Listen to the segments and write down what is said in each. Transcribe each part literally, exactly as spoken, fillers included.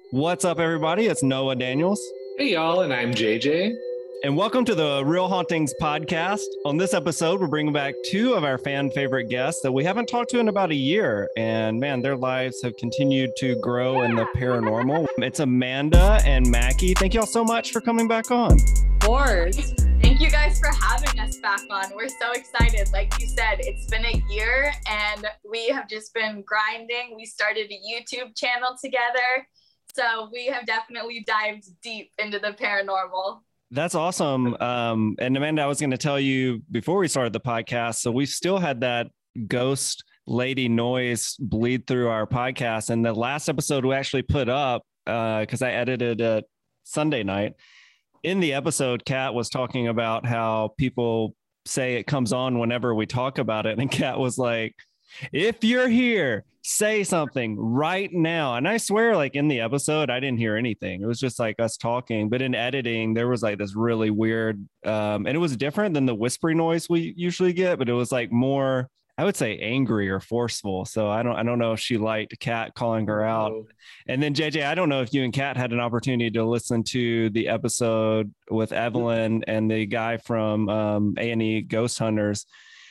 What's up, everybody? It's Noah Daniels. Hey, y'all, and I'm J J. And welcome to the Real Hauntings podcast. On this episode, we're bringing back two of our fan favorite guests that we haven't talked to in about a year. And man, their lives have continued to grow in the paranormal. It's Amanda and Mackie. Thank y'all so much for coming back on. Of course. Thank you guys for having us back on. We're so excited. Like you said, it's been a year and we have just been grinding. We started a YouTube channel together. So we have definitely dived deep into the paranormal. That's awesome. Um, and Amanda, I was going to tell you before we started the podcast, so we still had that ghost lady noise bleed through our podcast. And the last episode we actually put up, because uh, I edited it Sunday night. In the episode, Kat was talking about how people say it comes on whenever we talk about it. And Kat was like, if you're here, say something right now. And I swear, like in the episode, I didn't hear anything. It was just like us talking. But in editing, there was like this really weird, um, and it was different than the whispery noise we usually get, but it was like more, I would say, angry or forceful. So I don't, I don't know if she liked Kat calling her out. Oh. And then J J, I don't know if you and Kat had an opportunity to listen to the episode with Evelyn and the guy from um, A and E Ghost Hunters.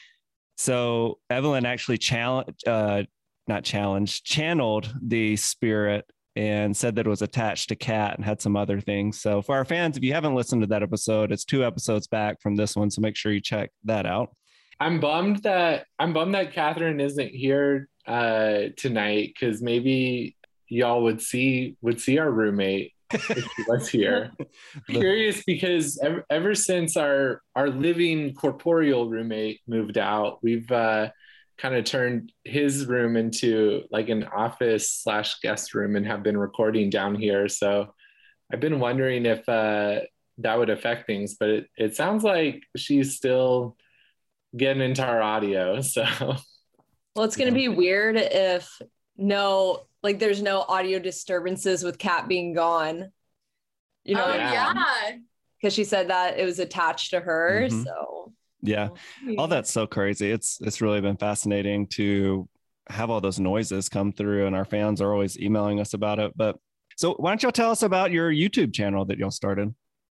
So Evelyn actually challenged, uh, not challenged, channeled the spirit and said that it was attached to Kat and had some other things. So for our fans, if you haven't listened to that episode, it's two episodes back from this one. So make sure you check that out. I'm bummed that I'm bummed that Catherine isn't here uh, tonight, because maybe y'all would see would see our roommate if she was here. Curious, because ever, ever since our our living corporeal roommate moved out, we've uh, kind of turned his room into like an office slash guest room and have been recording down here. So I've been wondering if uh, that would affect things, but it, it sounds like she's still getting into our audio. So well, it's going to be weird if no, like there's no audio disturbances with Kat being gone. You know, oh, yeah. Because she said that it was attached to her. Mm-hmm. So yeah, all that's so crazy. It's it's really been fascinating to have all those noises come through, and our fans are always emailing us about it. But so why don't y'all tell us about your YouTube channel that y'all started?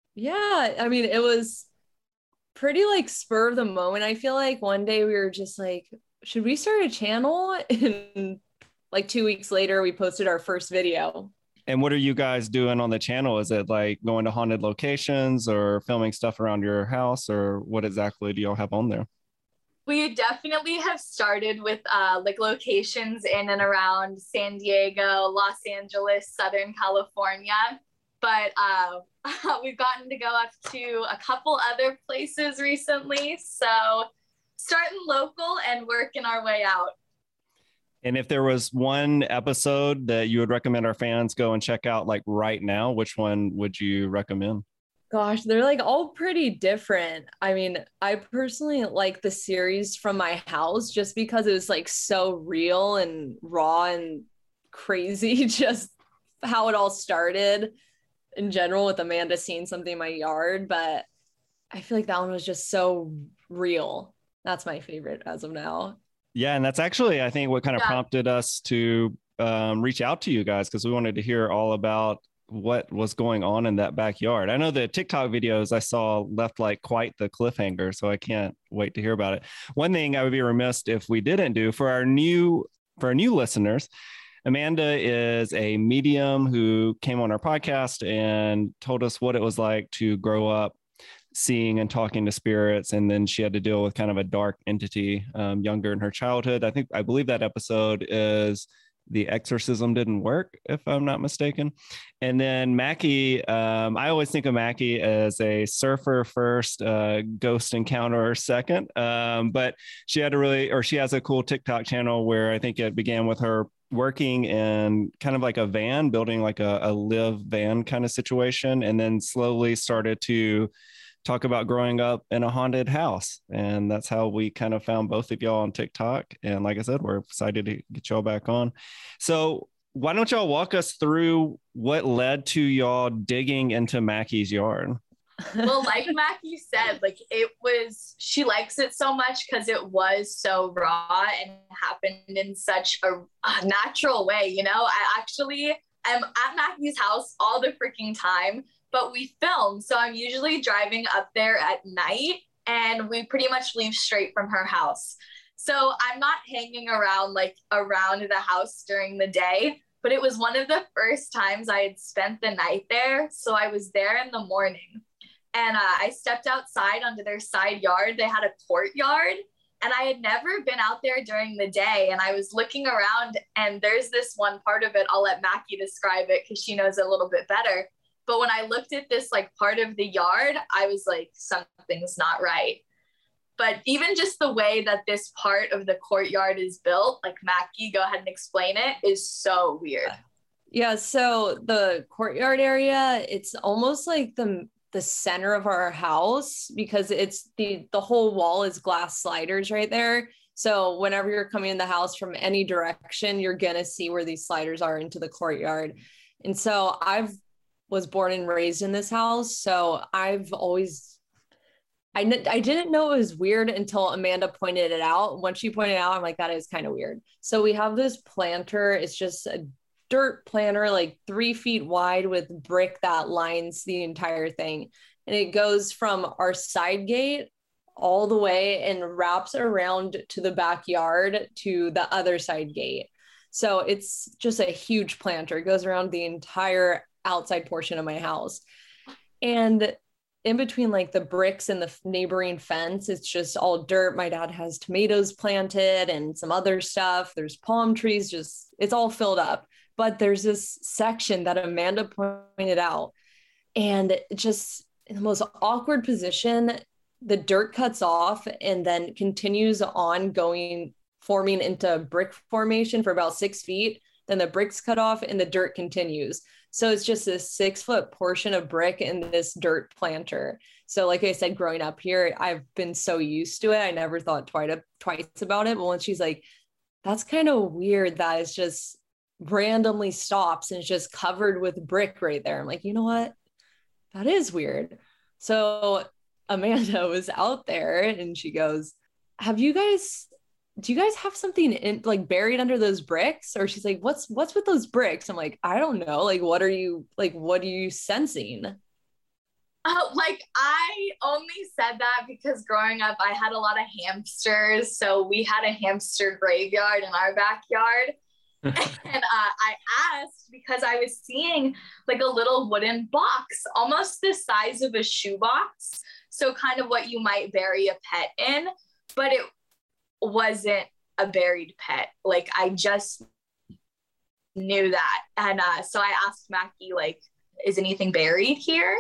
Yeah, I mean, it was pretty like spur of the moment. I feel like one day we were just like, should we start a channel? And like two weeks later, we posted our first video. And what are you guys doing on the channel? Is it like going to haunted locations or filming stuff around your house, or what exactly do y'all have on there? We definitely have started with uh, like locations in and around San Diego, Los Angeles, Southern California. But uh, we've gotten to go up to a couple other places recently. So starting local and working our way out. And if there was one episode that you would recommend our fans go and check out like right now, which one would you recommend? Gosh, they're like all pretty different. I mean, I personally like the series from my house just because it was like so real and raw and crazy, just how it all started in general with Amanda seeing something in my yard. But I feel like that one was just so real. That's my favorite as of now. Yeah, and that's actually, I think, what kind of yeah. prompted us to um, reach out to you guys, because we wanted to hear all about what was going on in that backyard. I know the TikTok videos I saw left like quite the cliffhanger, so I can't wait to hear about it. One thing I would be remiss if we didn't do for our new for our new listeners, Amanda is a medium who came on our podcast and told us what it was like to grow up seeing and talking to spirits. And then she had to deal with kind of a dark entity um, younger in her childhood. I think, I believe that episode is The Exorcism Didn't Work, if I'm not mistaken. And then Mackie, um, I always think of Mackie as a surfer first, uh, ghost encounter second. Um, but she had a really, or she has a cool TikTok channel where I think it began with her working in kind of like a van, building like a, a live van kind of situation, and then slowly started to talk about growing up in a haunted house. And that's how we kind of found both of y'all on TikTok. And like I said, we're excited to get y'all back on. So why don't y'all walk us through what led to y'all digging into Mackie's yard? Well, like Mackie said, like it was, she likes it so much because it was so raw and happened in such a, a natural way. You know, I actually I'm at Mackie's house all the freaking time, but we film. So I'm usually driving up there at night and we pretty much leave straight from her house. So I'm not hanging around like around the house during the day, but it was one of the first times I had spent the night there. So I was there in the morning and uh, I stepped outside onto their side yard. They had a courtyard and I had never been out there during the day. And I was looking around and there's this one part of it. I'll let Mackie describe it because she knows it a little bit better. But when I looked at this like part of the yard, I was like, something's not right. But even just the way that this part of the courtyard is built, like Mackie, go ahead and explain it, is so weird. Yeah, so the courtyard area, it's almost like the the center of our house because it's the the whole wall is glass sliders right there. So whenever you're coming in the house from any direction, you're gonna see where these sliders are into the courtyard. And so I've was born and raised in this house, so I've always I, n- I didn't know it was weird until Amanda pointed it out. When she pointed it out, I'm like, that is kind of weird. So we have this planter. It's just a dirt planter, like three feet wide with brick that lines the entire thing. And it goes from our side gate all the way and wraps around to the backyard to the other side gate. So it's just a huge planter. It goes around the entire outside portion of my house. And in between like the bricks and the neighboring fence, it's just all dirt. My dad has tomatoes planted and some other stuff. There's palm trees, just it's all filled up. But there's this section that Amanda pointed out, and just in the most awkward position, the dirt cuts off and then continues on going, forming into brick formation for about six feet. Then the bricks cut off and the dirt continues. So it's just this six foot portion of brick in this dirt planter. So like I said, growing up here, I've been so used to it. I never thought twice, twice about it. But when she's like, that's kind of weird that it's just randomly stops and it's just covered with brick right there. I'm like, you know what? That is weird. So Amanda was out there and she goes, have you guys do you guys have something in like buried under those bricks? Or she's like, what's, what's with those bricks? I'm like, I don't know. Like, what are you, like, what are you sensing? Uh, like, I only said that because growing up, I had a lot of hamsters. So we had a hamster graveyard in our backyard. and uh, I asked because I was seeing like a little wooden box, almost the size of a shoebox. So kind of what you might bury a pet in, but it wasn't a buried pet. Like I just knew that. And uh, so I asked Mackie, like, is anything buried here?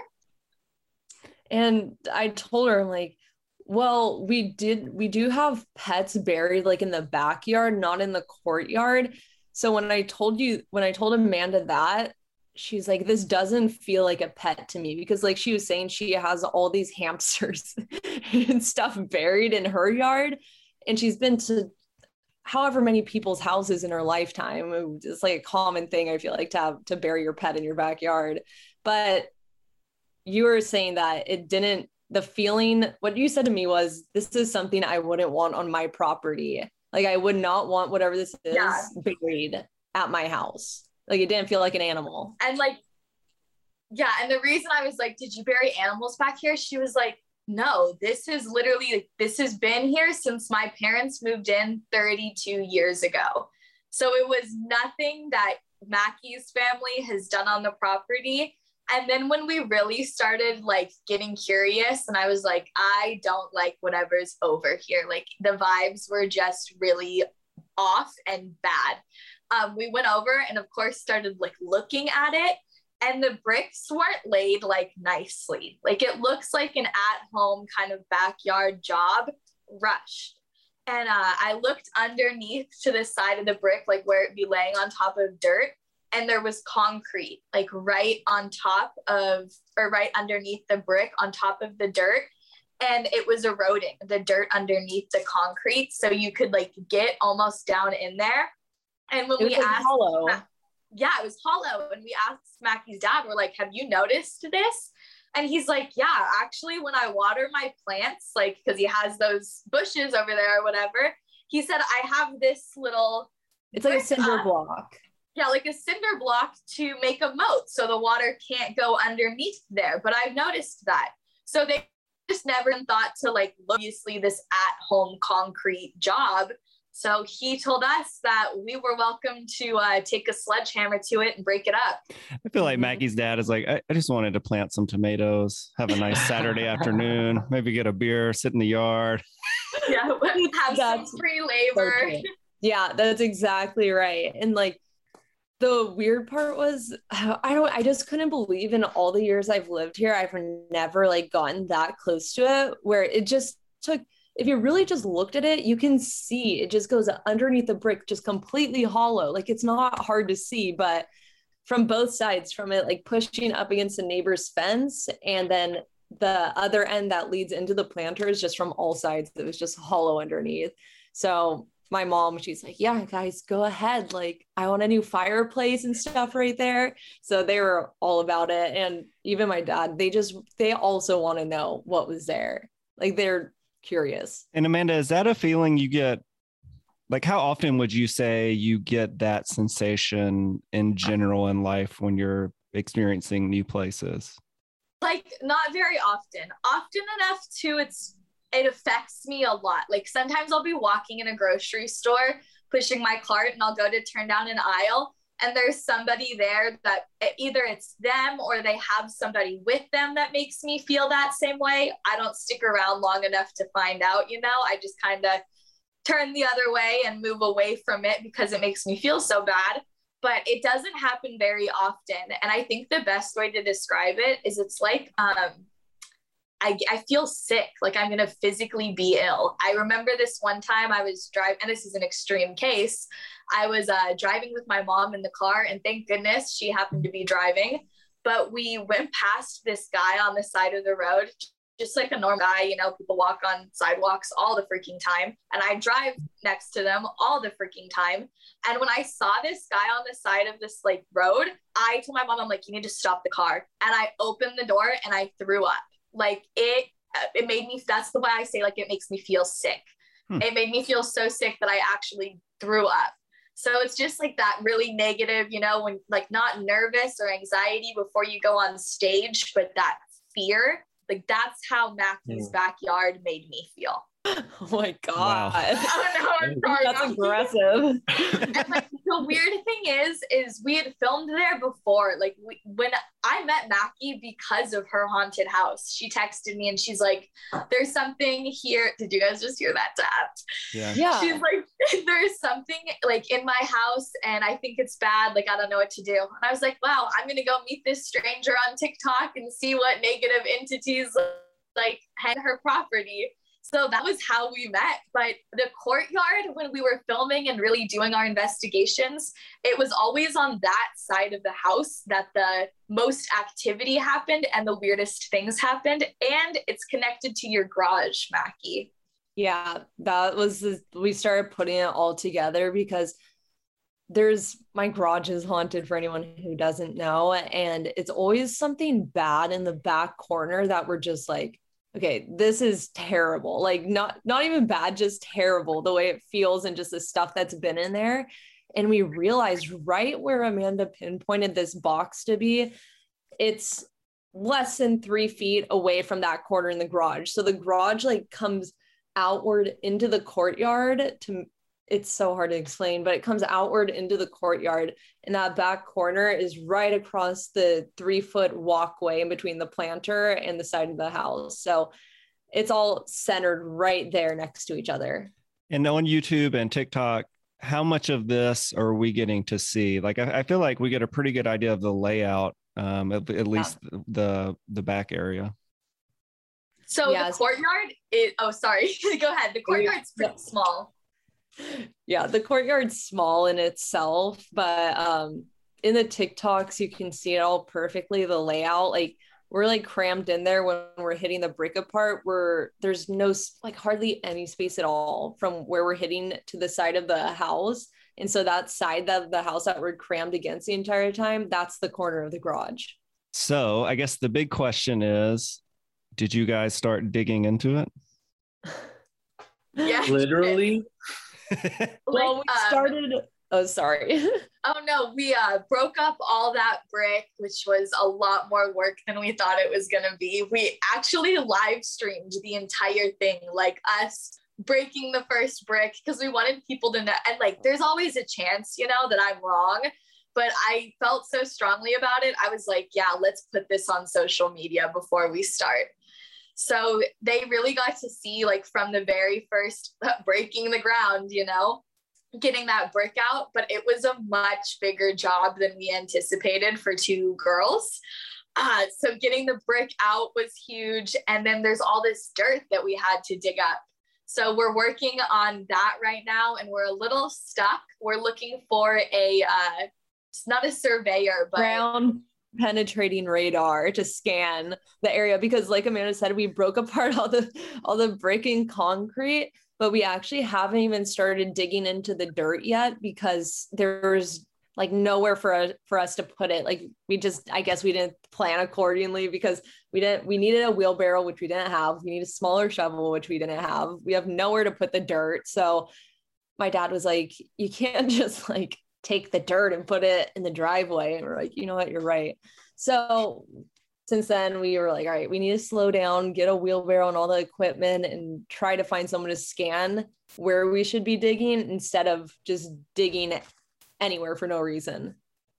And I told her, I'm like, well, we did, we do have pets buried like in the backyard, not in the courtyard. So when I told you, when I told Amanda that, she's like, this doesn't feel like a pet to me, because like she was saying, she has all these hamsters and stuff buried in her yard. And she's been to however many people's houses in her lifetime. It's like a common thing, I feel like, to have to bury your pet in your backyard. But you were saying that it didn't, the feeling, what you said to me was, this is something I wouldn't want on my property. Like I would not want whatever this is yeah. buried at my house. Like it didn't feel like an animal. And like, yeah. And the reason I was like, did you bury animals back here? She was like, no, this is literally, this has been here since my parents moved in thirty-two years ago. So it was nothing that Mackie's family has done on the property. And then when we really started like getting curious, and I was like, I don't like whatever's over here. Like the vibes were just really off and bad. Um, we went over and of course started like looking at it. And the bricks weren't laid like nicely. Like it looks like an at-home kind of backyard job rushed. And uh, I looked underneath to the side of the brick, like where it'd be laying on top of dirt. And there was concrete, like right on top of, or right underneath the brick on top of the dirt. And it was eroding the dirt underneath the concrete. So you could like get almost down in there. And when it was we like asked, hollow. yeah, it was hollow. And we asked Mackie's dad, we're like, have you noticed this? And he's like, yeah, actually, when I water my plants, like, because he has those bushes over there or whatever, he said, I have this little, it's like a cinder uh, block. yeah, like a cinder block to make a moat so the water can't go underneath there. But I've noticed that. So they just never thought to like, obviously this at-home concrete job. So he told us that we were welcome to uh, take a sledgehammer to it and break it up. I feel like Mackie's dad is like, I, I just wanted to plant some tomatoes, have a nice Saturday afternoon, maybe get a beer, sit in the yard. Yeah, have that's some free labor. So yeah, that's exactly right. And like the weird part was, I don't, I just couldn't believe in all the years I've lived here, I've never like gotten that close to it, where it just took, if you really just looked at it, you can see it just goes underneath the brick, just completely hollow. Like it's not hard to see, but from both sides, from it like pushing up against the neighbor's fence, and then the other end that leads into the planters, just from all sides, it was just hollow underneath. So my mom, she's like, yeah, guys, go ahead. Like I want a new fireplace and stuff right there. So they were all about it. And even my dad, they just, they also want to know what was there. Like they're curious. And Amanda, is that a feeling you get? Like how often would you say you get that sensation in general in life when you're experiencing new places? Like not very often. Often enough to it's it affects me a lot. Like sometimes I'll be walking in a grocery store, pushing my cart, and I'll go to turn down an aisle, and there's somebody there that either it's them or they have somebody with them that makes me feel that same way. I don't stick around long enough to find out, you know, I just kind of turn the other way and move away from it because it makes me feel so bad. But it doesn't happen very often. And I think the best way to describe it is it's like, um, I, I feel sick, like I'm going to physically be ill. I remember this one time I was driving, and this is an extreme case. I was uh, driving with my mom in the car, and thank goodness she happened to be driving. But we went past this guy on the side of the road, just like a normal guy, you know, people walk on sidewalks all the freaking time. And I drive next to them all the freaking time. And when I saw this guy on the side of this like road, I told my mom, I'm like, you need to stop the car. And I opened the door and I threw up. Like it, it made me, that's the way I say, like, it makes me feel sick. Hmm. It made me feel so sick that I actually threw up. So it's just like that really negative, you know, when like not nervous or anxiety before you go on stage, but that fear, like that's how Mackie's yeah. backyard made me feel. Oh my God. Wow. Oh, no, I'm sorry. That's aggressive. And like the weird thing is, is we had filmed there before. Like we, when I met Mackie because of her haunted house, she texted me and she's like, there's something here. Did you guys just hear that tap? Yeah. Yeah. She's like, there's something like in my house and I think it's bad. Like, I don't know what to do. And I was like, wow, I'm going to go meet this stranger on TikTok and see what negative entities like hang her property. So that was how we met. But the courtyard, when we were filming and really doing our investigations, it was always on that side of the house that the most activity happened and the weirdest things happened. And it's connected to your garage, Mackie. Yeah, that was, the, we started putting it all together because there's, my garage is haunted for anyone who doesn't know. And it's always something bad in the back corner that we're just like, okay, this is terrible. Like not, not even bad, just terrible the way it feels and just the stuff that's been in there. And we realized right where Amanda pinpointed this box to be, it's less than three feet away from that corner in the garage. So the garage like comes outward into the courtyard to, it's so hard to explain, but it comes outward into the courtyard, and that back corner is right across the three foot walkway in between the planter and the side of the house. So it's all centered right there next to each other. And on YouTube and TikTok, how much of this are we getting to see? Like, I, I feel like we get a pretty good idea of the layout, um, at, at least yeah. the, the back area. So yeah, the courtyard is, oh, sorry, go ahead. The courtyard's pretty yeah. small. Yeah, the courtyard's small in itself, but um in the TikToks you can see it all perfectly, the layout. Like we're like crammed in there when we're hitting the brick apart, where there's no like hardly any space at all from where we're hitting to the side of the house. And so that side of the house that we're crammed against the entire time, that's the corner of the garage. So I guess the big question is, did you guys start digging into it? Yeah, literally. Well, we started Oh, sorry. Oh no, we uh, broke up all that brick, which was a lot more work than we thought it was gonna be. We actually live streamed the entire thing, like us breaking the first brick, because we wanted people to know. And like, there's always a chance, you know, that I'm wrong, but I felt so strongly about it. I was like, yeah, let's put this on social media before we start. So they really got to see, like, from the very first breaking the ground, you know, getting that brick out, but it was a much bigger job than we anticipated for two girls. Uh, so getting the brick out was huge. And then there's all this dirt that we had to dig up. So we're working on that right now, and we're a little stuck. We're looking for a, uh, it's not a surveyor, but ground penetrating radar to scan the area, because like Amanda said, we broke apart all the all the brick and concrete, but we actually haven't even started digging into the dirt yet, because there's like nowhere for us for us to put it. Like we just, I guess we didn't plan accordingly, because we didn't, we needed a wheelbarrow, which we didn't have. We need a smaller shovel, which we didn't have. We have nowhere to put the dirt. So my dad was like, you can't just like take the dirt and put it in the driveway. And we're like, you know what, you're right. So since then we were like, all right, we need to slow down, get a wheelbarrow and all the equipment, and try to find someone to scan where we should be digging instead of just digging anywhere for no reason.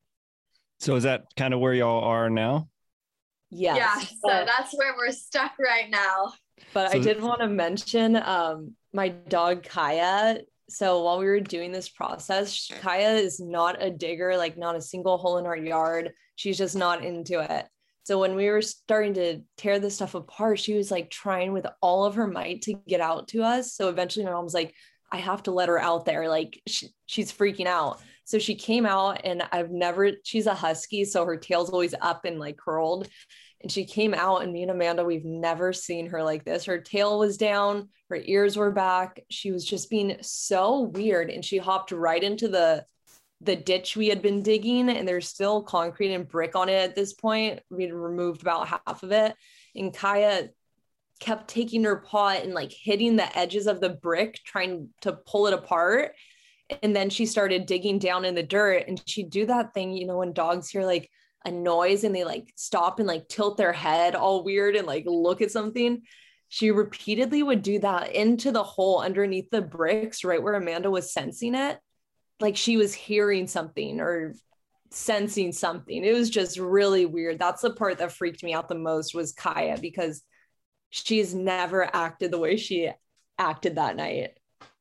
So is that kind of where y'all are now? Yes, yeah, so but, that's where we're stuck right now. But so I did want to mention um, my dog Kaya. So while we were doing this process, Kaya is not a digger, like not a single hole in our yard. She's just not into it. So when we were starting to tear this stuff apart, she was like trying with all of her might to get out to us. So eventually my mom was like, I have to let her out there. Like she, she's freaking out. So she came out, and I've never, she's a husky, so her tail's always up and like curled. And she came out, and me and Amanda, we've never seen her like this. Her tail was down, her ears were back. She was just being so weird. And she hopped right into the, the ditch we had been digging, and there's still concrete and brick on it at this point. We'd removed about half of it. And Kaya kept taking her paw and like hitting the edges of the brick, trying to pull it apart. And then she started digging down in the dirt, and she'd do that thing, you know, when dogs hear like a noise and they like stop and like tilt their head all weird and like look at something. She repeatedly would do that into the hole underneath the bricks, right where Amanda was sensing it. Like she was hearing something or sensing something. It was just really weird. That's the part that freaked me out the most, was Kaya, because she's never acted the way she acted that night.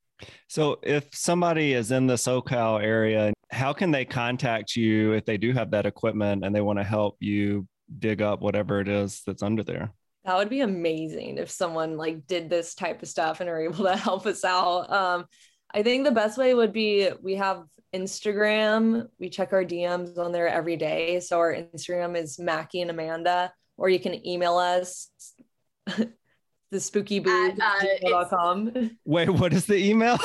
So if somebody is in the SoCal area, how can they contact you if they do have that equipment and they want to help you dig up whatever it is that's under there? That would be amazing if someone like did this type of stuff and are able to help us out. Um, I think the best way would be, we have Instagram. We check our D Ms on there every day. So our Instagram is Mackie and Amanda, or you can email us the spooky boo at, uh, gmail dot com. Wait, what is the email?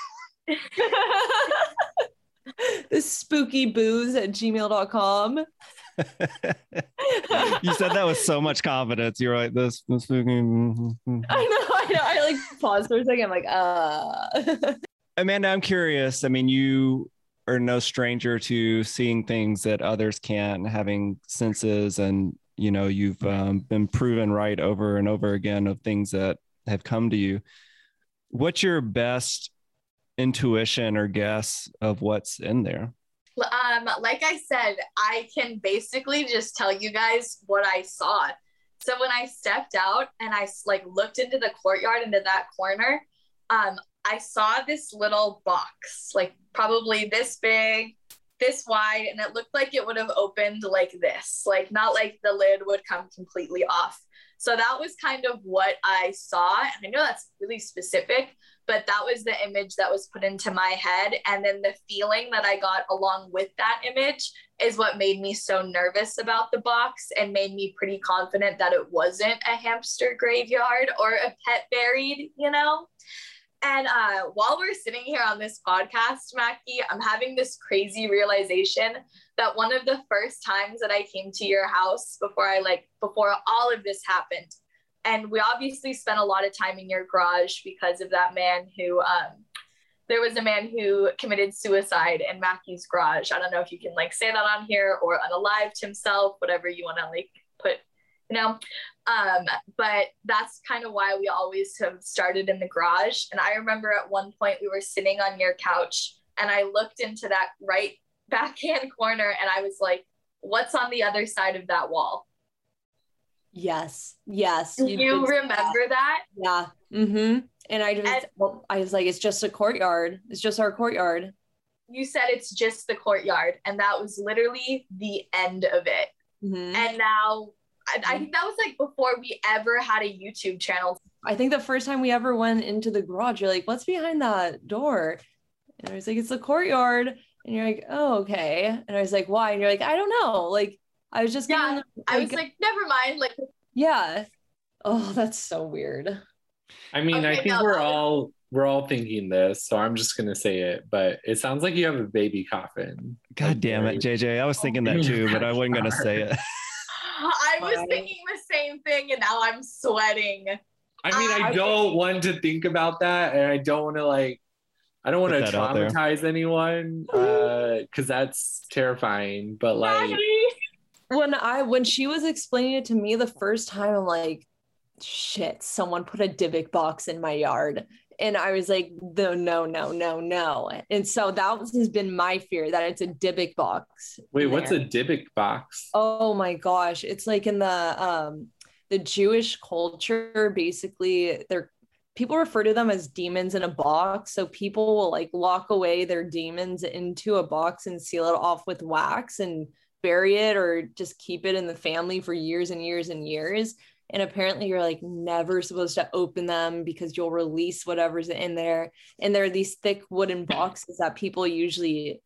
The spooky booze at gmail dot com. You said that with so much confidence. You're like, this, this spooky. I know, I know. I like paused for a second. I'm like, uh. Amanda, I'm curious. I mean, you are no stranger to seeing things that others can't, having senses, and you know, you've um, been proven right over and over again of things that have come to you. What's your best intuition or guess of what's in there? Um, like I said, I can basically just tell you guys what I saw. So when I stepped out and I like looked into the courtyard, into that corner, um, I saw this little box, like probably this big, this wide, and it looked like it would have opened like this, like not like the lid would come completely off. So that was kind of what I saw. And I know that's really specific, but that was the image that was put into my head. And then the feeling that I got along with that image is what made me so nervous about the box and made me pretty confident that it wasn't a hamster graveyard or a pet buried, you know? And uh, while we're sitting here on this podcast, Mackie, I'm having this crazy realization that one of the first times that I came to your house before I like, before all of this happened, and we obviously spent a lot of time in your garage because of that man who um, there was a man who committed suicide in Mackey's garage. I don't know if you can like say that on here, or unalived himself, whatever you want to like put, you know. Um, but that's kind of why we always have started in the garage. And I remember at one point we were sitting on your couch and I looked into that right backhand corner and I was like, what's on the other side of that wall? Yes. Yes. Do you, you remember that? that? Yeah. Mm-hmm. And I just, and, I was like, it's just a courtyard. It's just our courtyard. You said it's just the courtyard. And that was literally the end of it. Mm-hmm. And now I, I think that was like before we ever had a YouTube channel. I think the first time we ever went into the garage, you're like, what's behind that door? And I was like, it's the courtyard. And you're like, oh, okay. And I was like, why? And you're like, I don't know. Like, I was just, yeah, getting, like, I was like, never mind. Like, yeah. Oh, that's so weird. I mean, okay, I think no, we're all, we're all thinking this, so I'm just going to say it, but it sounds like you have a baby coffin. God like, damn it, J J. I was thinking that too, but I wasn't going to say it. I was thinking the same thing and now I'm sweating. I mean, I don't want to think about that, and I don't want to like, I don't want to traumatize anyone uh, because that's terrifying. But like, when I when she was explaining it to me the first time, I'm like, shit, someone put a Dybbuk box in my yard. And I was like, no, no, no, no, no. And so that was, has been my fear, that it's a Dybbuk box. Wait, what's a Dybbuk box? Oh my gosh. It's like in the um the Jewish culture, basically, they're people refer to them as demons in a box. So people will like lock away their demons into a box and seal it off with wax and bury it, or just keep it in the family for years and years and years. And apparently you're like never supposed to open them because you'll release whatever's in there. And there are these thick wooden boxes that people usually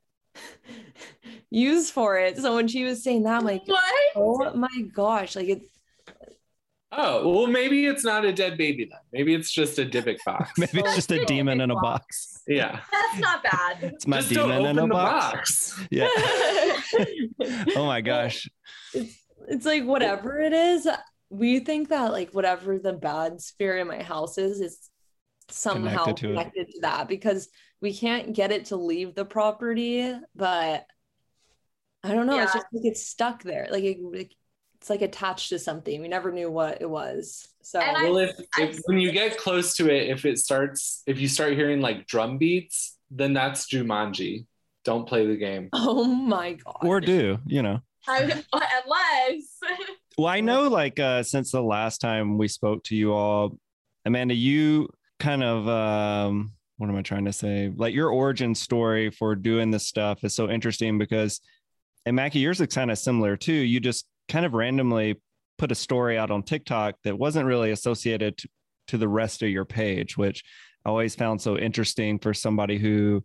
use for it. So when she was saying that, I'm like, what? Oh my gosh. Like it's, oh, well, maybe it's not a dead baby then. Maybe it's just a Dybbuk box. Maybe it's just a demon in a box. Yeah. That's not bad. It's my just demon in a box. box. Yeah. Oh my gosh. It's, it's like whatever it is, we think that like whatever the bad spirit in my house is, is somehow connected to, connected to that, because we can't get it to leave the property, but I don't know. Yeah. It's just like it's stuck there. Like it, it it's like attached to something. We never knew what it was. So well, if, if when you get close to it, if it starts, if you start hearing like drum beats, then that's Jumanji. Don't play the game. Oh my God. Or do, you know. Unless. Well, I know like uh, since the last time we spoke to you all, Amanda, you kind of, um, what am I trying to say? Like your origin story for doing this stuff is so interesting because, and Mackie, yours is kind of similar too. You just kind of randomly put a story out on TikTok that wasn't really associated to, to the rest of your page, which I always found so interesting for somebody who,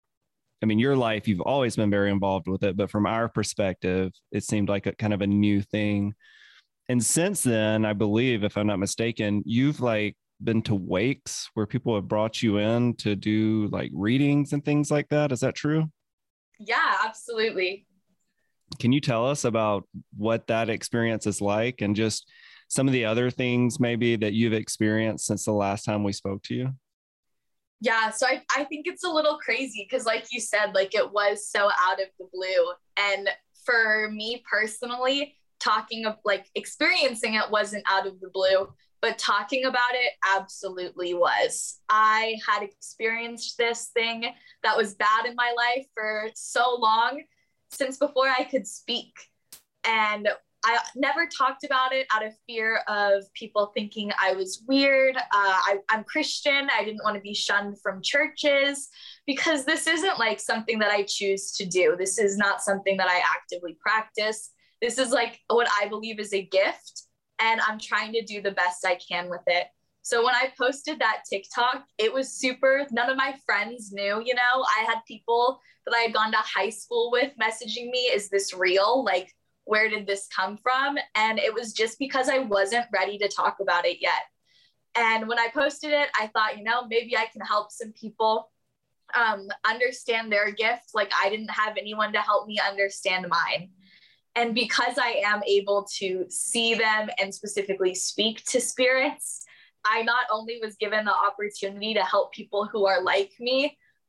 I mean, your life, you've always been very involved with it, but from our perspective, it seemed like a kind of a new thing. And since then, I believe, if I'm not mistaken, you've like been to wakes where people have brought you in to do like readings and things like that. Is that true? Yeah, absolutely. Can you tell us about what that experience is like and just some of the other things maybe that you've experienced since the last time we spoke to you? Yeah, so I, I think it's a little crazy because like you said, like it was so out of the blue. And for me personally, talking of like experiencing it wasn't out of the blue, but talking about it absolutely was. I had experienced this thing that was bad in my life for so long, since before I could speak. And I never talked about it out of fear of people thinking I was weird. Uh, I, I'm Christian. I didn't want to be shunned from churches because this isn't like something that I choose to do. This is not something that I actively practice. This is like what I believe is a gift, and I'm trying to do the best I can with it. So when I posted that TikTok, it was super, none of my friends knew, you know, I had people that I had gone to high school with messaging me, is this real? Like, where did this come from? And it was just because I wasn't ready to talk about it yet. And when I posted it, I thought, you know, maybe I can help some people um, understand their gift. Like I didn't have anyone to help me understand mine. And because I am able to see them and specifically speak to spirits, I not only was given the opportunity to help people who are like me,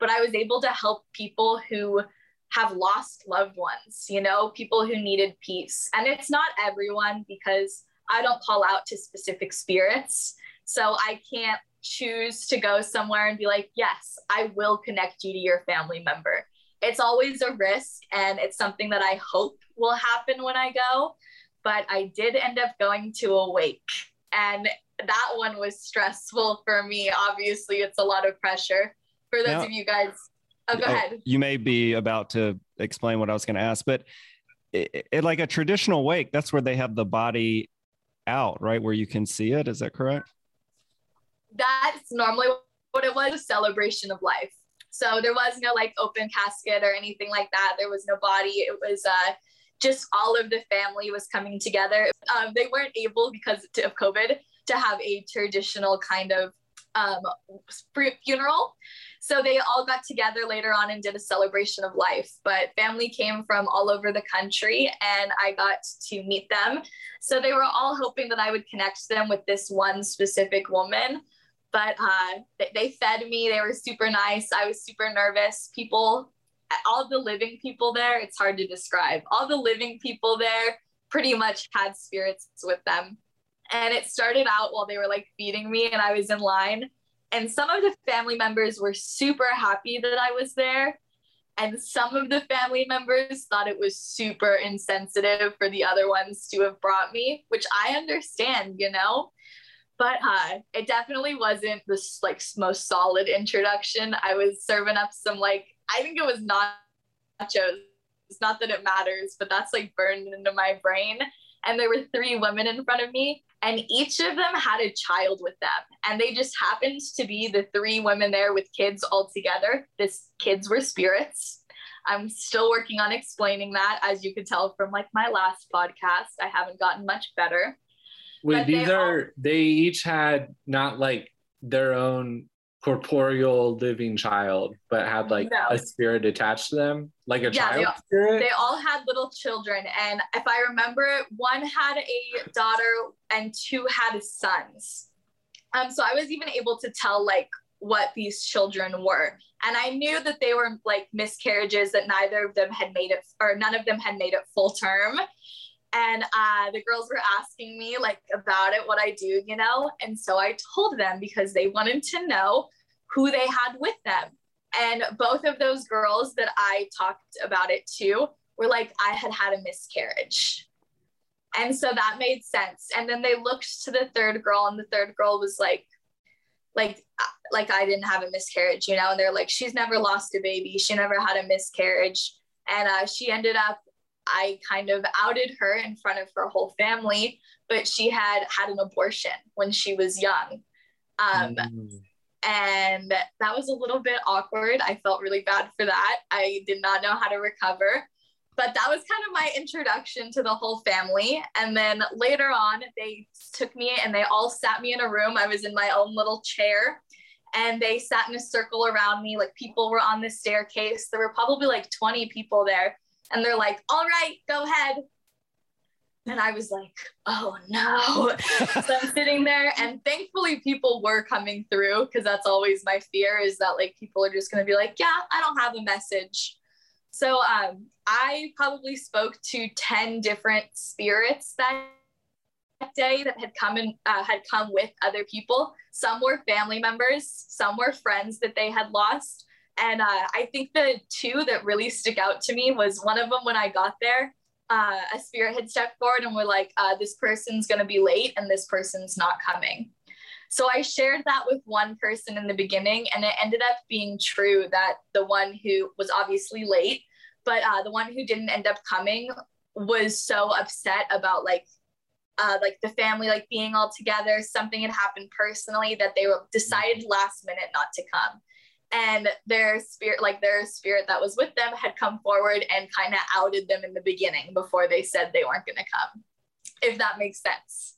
but I was able to help people who have lost loved ones, you know, people who needed peace. And it's not everyone, because I don't call out to specific spirits. So I can't choose to go somewhere and be like, yes, I will connect you to your family member. It's always a risk, and it's something that I hope will happen when I go. But I did end up going to a wake, and that one was stressful for me. Obviously, it's a lot of pressure for those now, of you guys. Oh, go oh, ahead. You may be about to explain what I was going to ask, but it, it, like a traditional wake, that's where they have the body out, right? Where you can see it. Is that correct? That's normally what it was, a celebration of life. So there was no like open casket or anything like that. There was no body. It was uh, just all of the family was coming together. Um, they weren't able, because of COVID, to have a traditional kind of um, funeral. So they all got together later on and did a celebration of life. But family came from all over the country, and I got to meet them. So they were all hoping that I would connect them with this one specific woman. But uh, they fed me. They were super nice. I was super nervous. People, all the living people there, it's hard to describe. All the living people there pretty much had spirits with them. And it started out while they were like feeding me and I was in line. And some of the family members were super happy that I was there. And some of the family members thought it was super insensitive for the other ones to have brought me, which I understand, you know? But uh, it definitely wasn't the like most solid introduction. I was serving up some like, I think it was nachos. It's not that it matters, but that's like burned into my brain. And there were three women in front of me, and each of them had a child with them. And they just happened to be the three women there with kids all together. This kids were spirits. I'm still working on explaining that. As you could tell from like my last podcast, I haven't gotten much better. Wait, But these they are, all- they each had not like their own corporeal living child, but had like No. a spirit attached to them, like a Yeah, they child all- spirit? They all had little children. And if I remember, one had a daughter and two had sons. Um, so I was even able to tell like what these children were. And I knew that they were like miscarriages, that neither of them had made it, or none of them had made it full term. And uh, the girls were asking me like about it, what I do, you know? And so I told them because they wanted to know who they had with them. And both of those girls that I talked about it to were like, I had had a miscarriage. And so that made sense. And then they looked to the third girl, and the third girl was like, like, like I didn't have a miscarriage, you know? And they're like, she's never lost a baby. She never had a miscarriage. And uh, she ended up, I kind of outed her in front of her whole family, but she had had an abortion when she was young. Um, Mm. And that was a little bit awkward. I felt really bad for that. I did not know how to recover. But that was kind of my introduction to the whole family. And then later on, they took me and they all sat me in a room. I was in my own little chair, and they sat in a circle around me. Like people were on the staircase. There were probably like twenty people there. And they're like, all right, go ahead. And I was like, oh no. So I'm sitting there, and thankfully people were coming through, because that's always my fear, is that like people are just going to be like, yeah, I don't have a message. So um, I probably spoke to ten different spirits that day that had come and uh, had come with other people. Some were family members, some were friends that they had lost. And uh, I think the two that really stick out to me was one of them when I got there, uh, a spirit had stepped forward and were like, uh, this person's going to be late and this person's not coming. So I shared that with one person in the beginning, and it ended up being true that the one who was obviously late, but uh, the one who didn't end up coming was so upset about like, uh, like the family, like being all together. Something had happened personally that they were decided last minute not to come. And their spirit, like their spirit that was with them, had come forward and kind of outed them in the beginning before they said they weren't going to come, if that makes sense.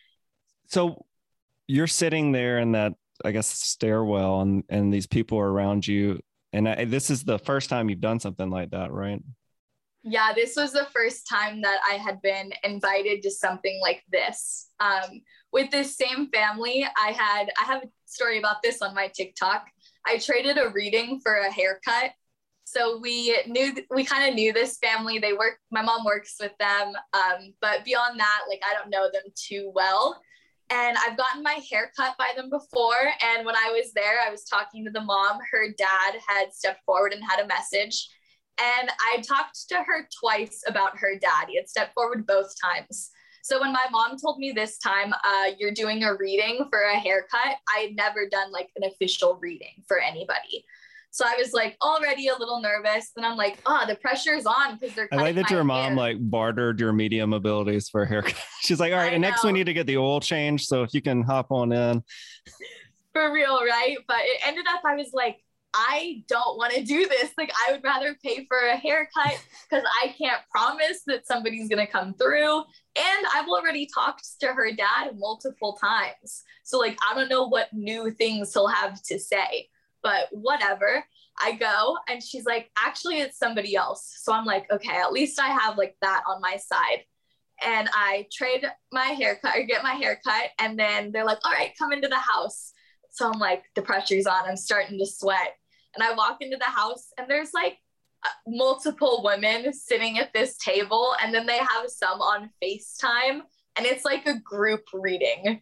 So you're sitting there in that, I guess, stairwell, and, and these people are around you. And I, this is the first time you've done something like that, right? Yeah, this was the first time that I had been invited to something like this. Um, with this same family, I had, I have a story about this on my TikTok. I traded a reading for a haircut. So we knew, we kind of knew this family. They work, my mom works with them. Um, but beyond that, like, I don't know them too well. And I've gotten my hair cut by them before. And when I was there, I was talking to the mom. Her dad had stepped forward and had a message. And I talked to her twice about her dad. He had stepped forward both times. So when my mom told me this time, uh, you're doing a reading for a haircut, I had never done like an official reading for anybody. So I was like already a little nervous. Then I'm like, oh, the pressure's on because they're I like that your mom hair. like bartered your medium abilities for a haircut. She's like, all right, and next we need to get the oil change. So if you can hop on in. For real, right? But it ended up, I was like, I don't want to do this. Like, I would rather pay for a haircut because I can't promise that somebody's going to come through. And I've already talked to her dad multiple times. So like, I don't know what new things he'll have to say. But whatever, I go and she's like, actually, it's somebody else. So I'm like, okay, at least I have like that on my side. And I trade my haircut or get my haircut. And then they're like, all right, come into the house. So I'm like, the pressure's on. I'm starting to sweat. And I walk into the house and there's like multiple women sitting at this table. And then they have some on FaceTime. And it's like a group reading.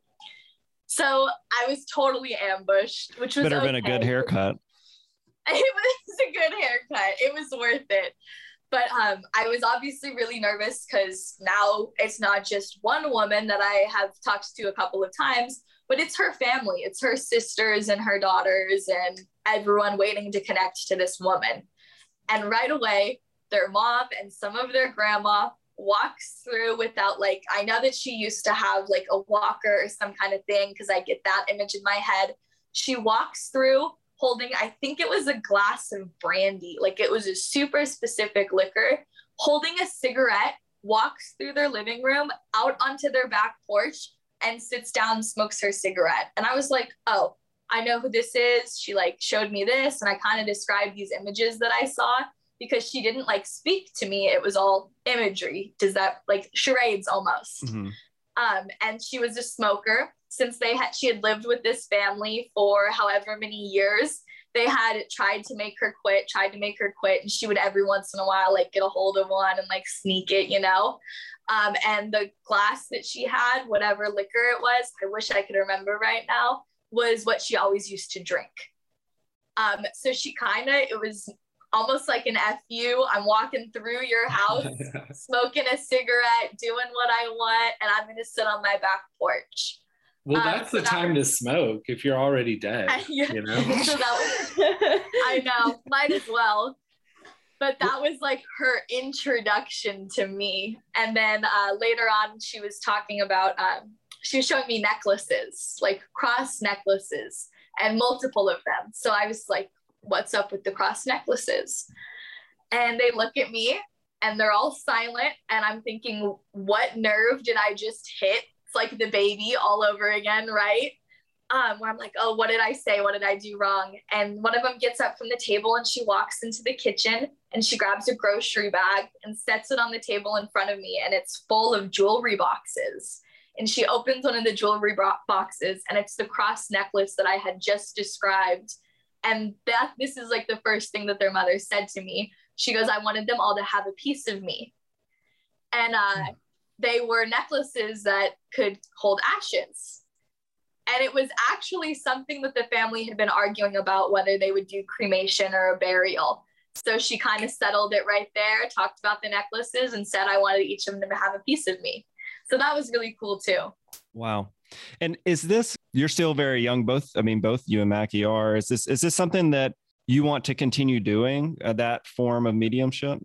So I was totally ambushed, which was better okay. been a good haircut. It was a good haircut. It was worth it. But um, I was obviously really nervous because now it's not just one woman that I have talked to a couple of times, but it's her family. It's her sisters and her daughters and everyone waiting to connect to this woman. And right away, their mom and some of their grandma walks through without like, I know that she used to have like a walker or some kind of thing because I get that image in my head. She walks through holding, I think it was a glass of brandy, like it was a super specific liquor, holding a cigarette, walks through their living room out onto their back porch and sits down and smokes her cigarette. And I was like, oh, I know who this is. She like showed me this and I kind of described these images that I saw. Because she didn't like speak to me. It was all imagery. Does that like charades almost? Mm-hmm. Um, and she was a smoker since they had, she had lived with this family for however many years. They had tried to make her quit, tried to make her quit. And she would every once in a while, like get a hold of one and like sneak it, you know? Um, and the glass that she had, whatever liquor it was, I wish I could remember right now, was what she always used to drink. Um, so she kind of, it was almost like an F you. I'm walking through your house, smoking a cigarette, doing what I want, and I'm going to sit on my back porch. Well, that's um, the so time that was, to smoke if you're already dead, yeah. you know? So that was, I know, might as well. But that was like her introduction to me. And then uh, later on, she was talking about, um, she was showing me necklaces, like cross necklaces, and multiple of them. So I was like, what's up with the cross necklaces? And they look at me and they're all silent. And I'm thinking, what nerve did I just hit? It's like the baby all over again, right? Um, where I'm like, oh, what did I say? What did I do wrong? And one of them gets up from the table and she walks into the kitchen and she grabs a grocery bag and sets it on the table in front of me. And it's full of jewelry boxes. And she opens one of the jewelry boxes and it's the cross necklace that I had just described. And that this is like the first thing that their mother said to me. She goes, I wanted them all to have a piece of me. And uh, they were necklaces that could hold ashes. And it was actually something that the family had been arguing about whether they would do cremation or a burial. So she kind of settled it right there, talked about the necklaces and said, I wanted each of them to have a piece of me. So that was really cool too. Wow. And is this, you're still very young, both, I mean, both you and Mackie are, is this, is this something that you want to continue doing, uh, that form of mediumship?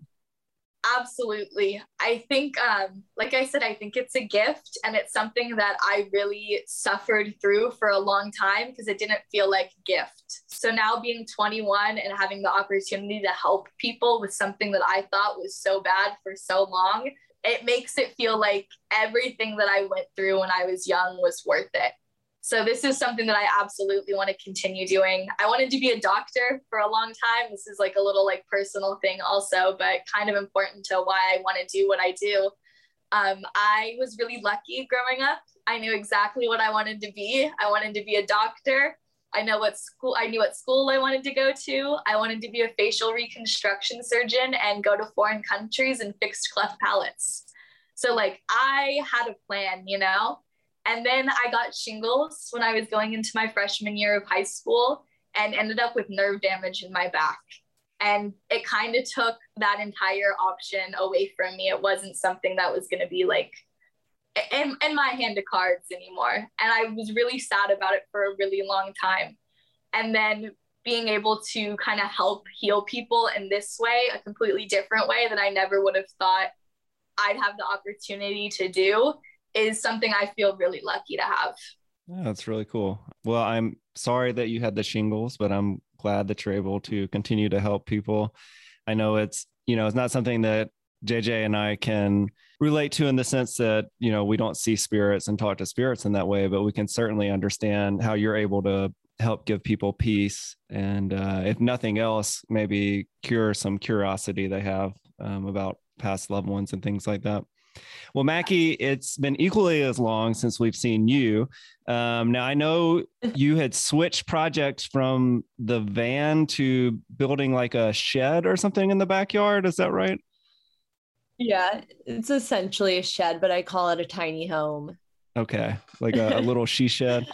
Absolutely. I think, um, like I said, I think it's a gift and it's something that I really suffered through for a long time because it didn't feel like a gift. So now being twenty-one and having the opportunity to help people with something that I thought was so bad for so long, it makes it feel like everything that I went through when I was young was worth it. So this is something that I absolutely want to continue doing. I wanted to be a doctor for a long time. This is like a little like personal thing also, but kind of important to why I want to do what I do. Um, I was really lucky growing up. I knew exactly what I wanted to be. I wanted to be a doctor. I know what school, I knew what school I wanted to go to. I wanted to be a facial reconstruction surgeon and go to foreign countries and fix cleft palates. So like I had a plan, you know? And then I got shingles when I was going into my freshman year of high school and ended up with nerve damage in my back. And it kind of took that entire option away from me. It wasn't something that was going to be like in, in my hand of cards anymore. And I was really sad about it for a really long time. And then being able to kind of help heal people in this way, a completely different way that I never would have thought I'd have the opportunity to do, is something I feel really lucky to have. Yeah, that's really cool. Well, I'm sorry that you had the shingles, but I'm glad that you're able to continue to help people. I know it's, you know, it's not something that J J and I can relate to in the sense that, you know, we don't see spirits and talk to spirits in that way, but we can certainly understand how you're able to help give people peace. And uh, if nothing else, maybe cure some curiosity they have um, about past loved ones and things like that. Well, Mackie, it's been equally as long since we've seen you. Um, now, I know you had switched projects from the van to building like a shed or something in the backyard. Is that right? Yeah, it's essentially a shed, but I call it a tiny home. Okay, like a, a little she shed.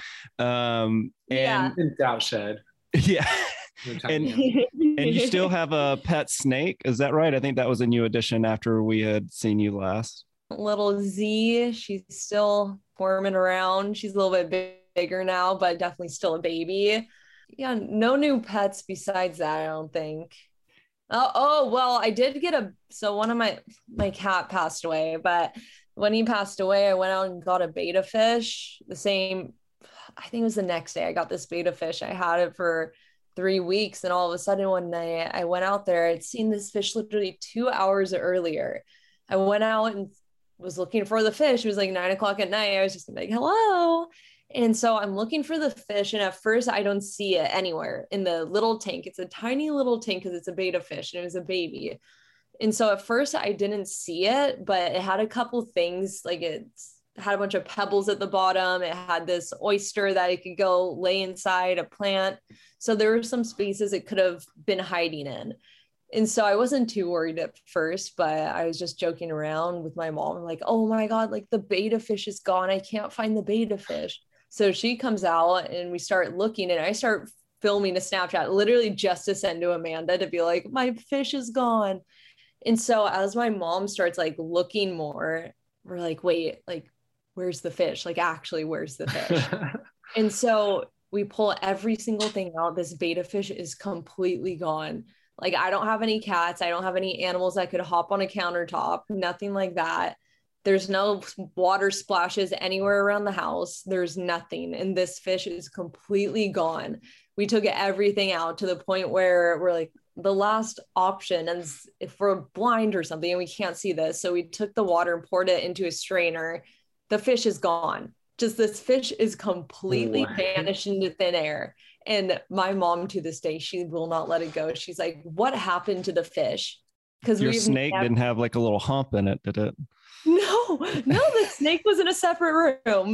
Um, and Yeah. Doubt shed. Yeah. And, and you still have a pet snake. Is that right? I think that was a new addition after we had seen you last. Little Z, she's still worming around. She's a little bit big, bigger now, but definitely still a baby. Yeah, no new pets besides that, I don't think. Oh, oh, well, I did get a, so one of my, my cat passed away, but when he passed away, I went out and got a betta fish. The same, I think it was the next day I got this betta fish. I had it for three weeks. And all of a sudden one night I went out there, I'd seen this fish literally two hours earlier. I went out and was looking for the fish. It was like nine o'clock at night. I was just like, hello. And so I'm looking for the fish. And at first I don't see it anywhere in the little tank. It's a tiny little tank because it's a betta fish and it was a baby. And so at first I didn't see it, but it had a couple things, like it's had a bunch of pebbles at the bottom. It had this oyster that it could go lay inside a plant. So there were some spaces it could have been hiding in. And so I wasn't too worried at first, but I was just joking around with my mom. I'm like, oh my God, like the betta fish is gone. I can't find the betta fish. So she comes out and we start looking and I start filming a Snapchat literally just to send to Amanda to be like, my fish is gone. And so as my mom starts like looking more, we're like, wait, like, where's the fish? Like, actually, where's the fish? And so we pull every single thing out. This betta fish is completely gone. Like, I don't have any cats. I don't have any animals that could hop on a countertop, nothing like that. There's no water splashes anywhere around the house. There's nothing. And this fish is completely gone. We took everything out to the point where we're like, the last option, and if we're blind or something and we can't see this. So we took the water and poured it into a strainer. The fish is gone. Just this fish is completely oh, vanished into thin air. And my mom to this day, she will not let it go. She's like, what happened to the fish? Because your snake never- didn't have like a little hump in it, did it? No, no, the snake was in a separate room.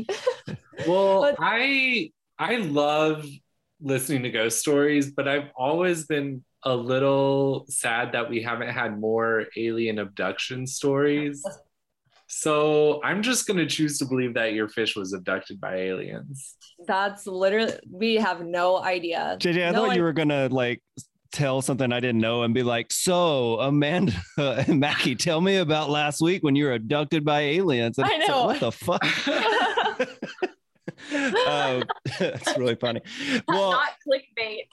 Well, but- I I love listening to ghost stories, but I've always been a little sad that we haven't had more alien abduction stories. So I'm just going to choose to believe that your fish was abducted by aliens. That's literally, we have no idea. J J, I no thought idea. you were going to like tell something I didn't know and be like, so Amanda and Mackie, tell me about last week when you were abducted by aliens. And I know. Like, what the fuck? uh, that's really funny. Well, not clickbait.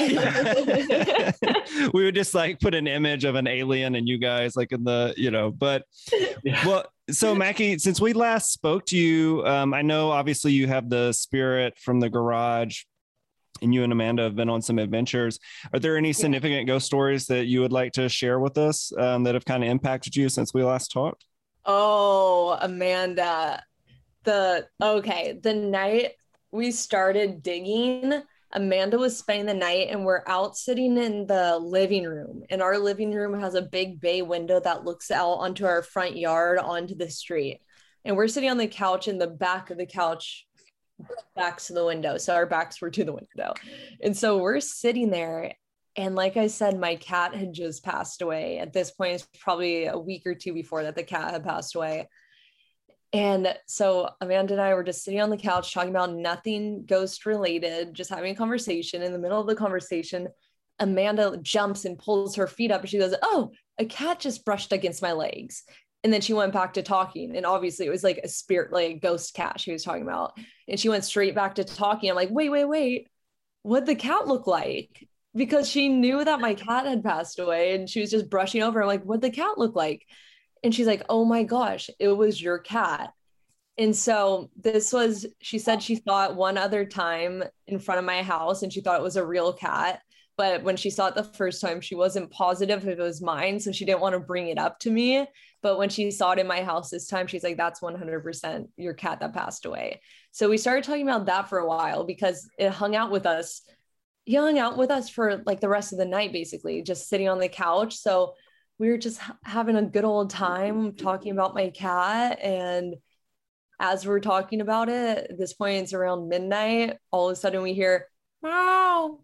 We would just like put an image of an alien and you guys like in the, you know, but yeah. Well, so Mackie, since we last spoke to you, um, I know obviously you have the spirit from the garage and you and Amanda have been on some adventures. Are there any significant yeah. ghost stories that you would like to share with us um, that have kind of impacted you since we last talked? Oh, Amanda. The okay, the night we started digging, Amanda was spending the night and we're out sitting in the living room. And our living room has a big bay window that looks out onto our front yard, onto the street. And we're sitting on the couch, and the back of the couch backs to the window. So our backs were to the window. And so we're sitting there. And like I said, my cat had just passed away. At this point, it's probably a week or two before that the cat had passed away. And so Amanda and I were just sitting on the couch talking about nothing ghost related, just having a conversation. In the middle of the conversation, Amanda jumps and pulls her feet up and she goes, "Oh, a cat just brushed against my legs." And then she went back to talking. And obviously it was like a spirit, like a ghost cat she was talking about. And she went straight back to talking. I'm like, wait, wait, wait. What'd the cat look like? Because she knew that my cat had passed away and she was just brushing over. I'm like, what'd the cat look like? And she's like, oh my gosh, it was your cat. And so this was, she said she saw it one other time in front of my house and she thought it was a real cat. But when she saw it the first time, she wasn't positive if it was mine. So she didn't want to bring it up to me. But when she saw it in my house this time, she's like, that's one hundred percent your cat that passed away. So we started talking about that for a while because it hung out with us. He hung out with us for like the rest of the night, basically just sitting on the couch. So we were just having a good old time talking about my cat. And as we're talking about it, at this point, it's around midnight. All of a sudden we hear, meow,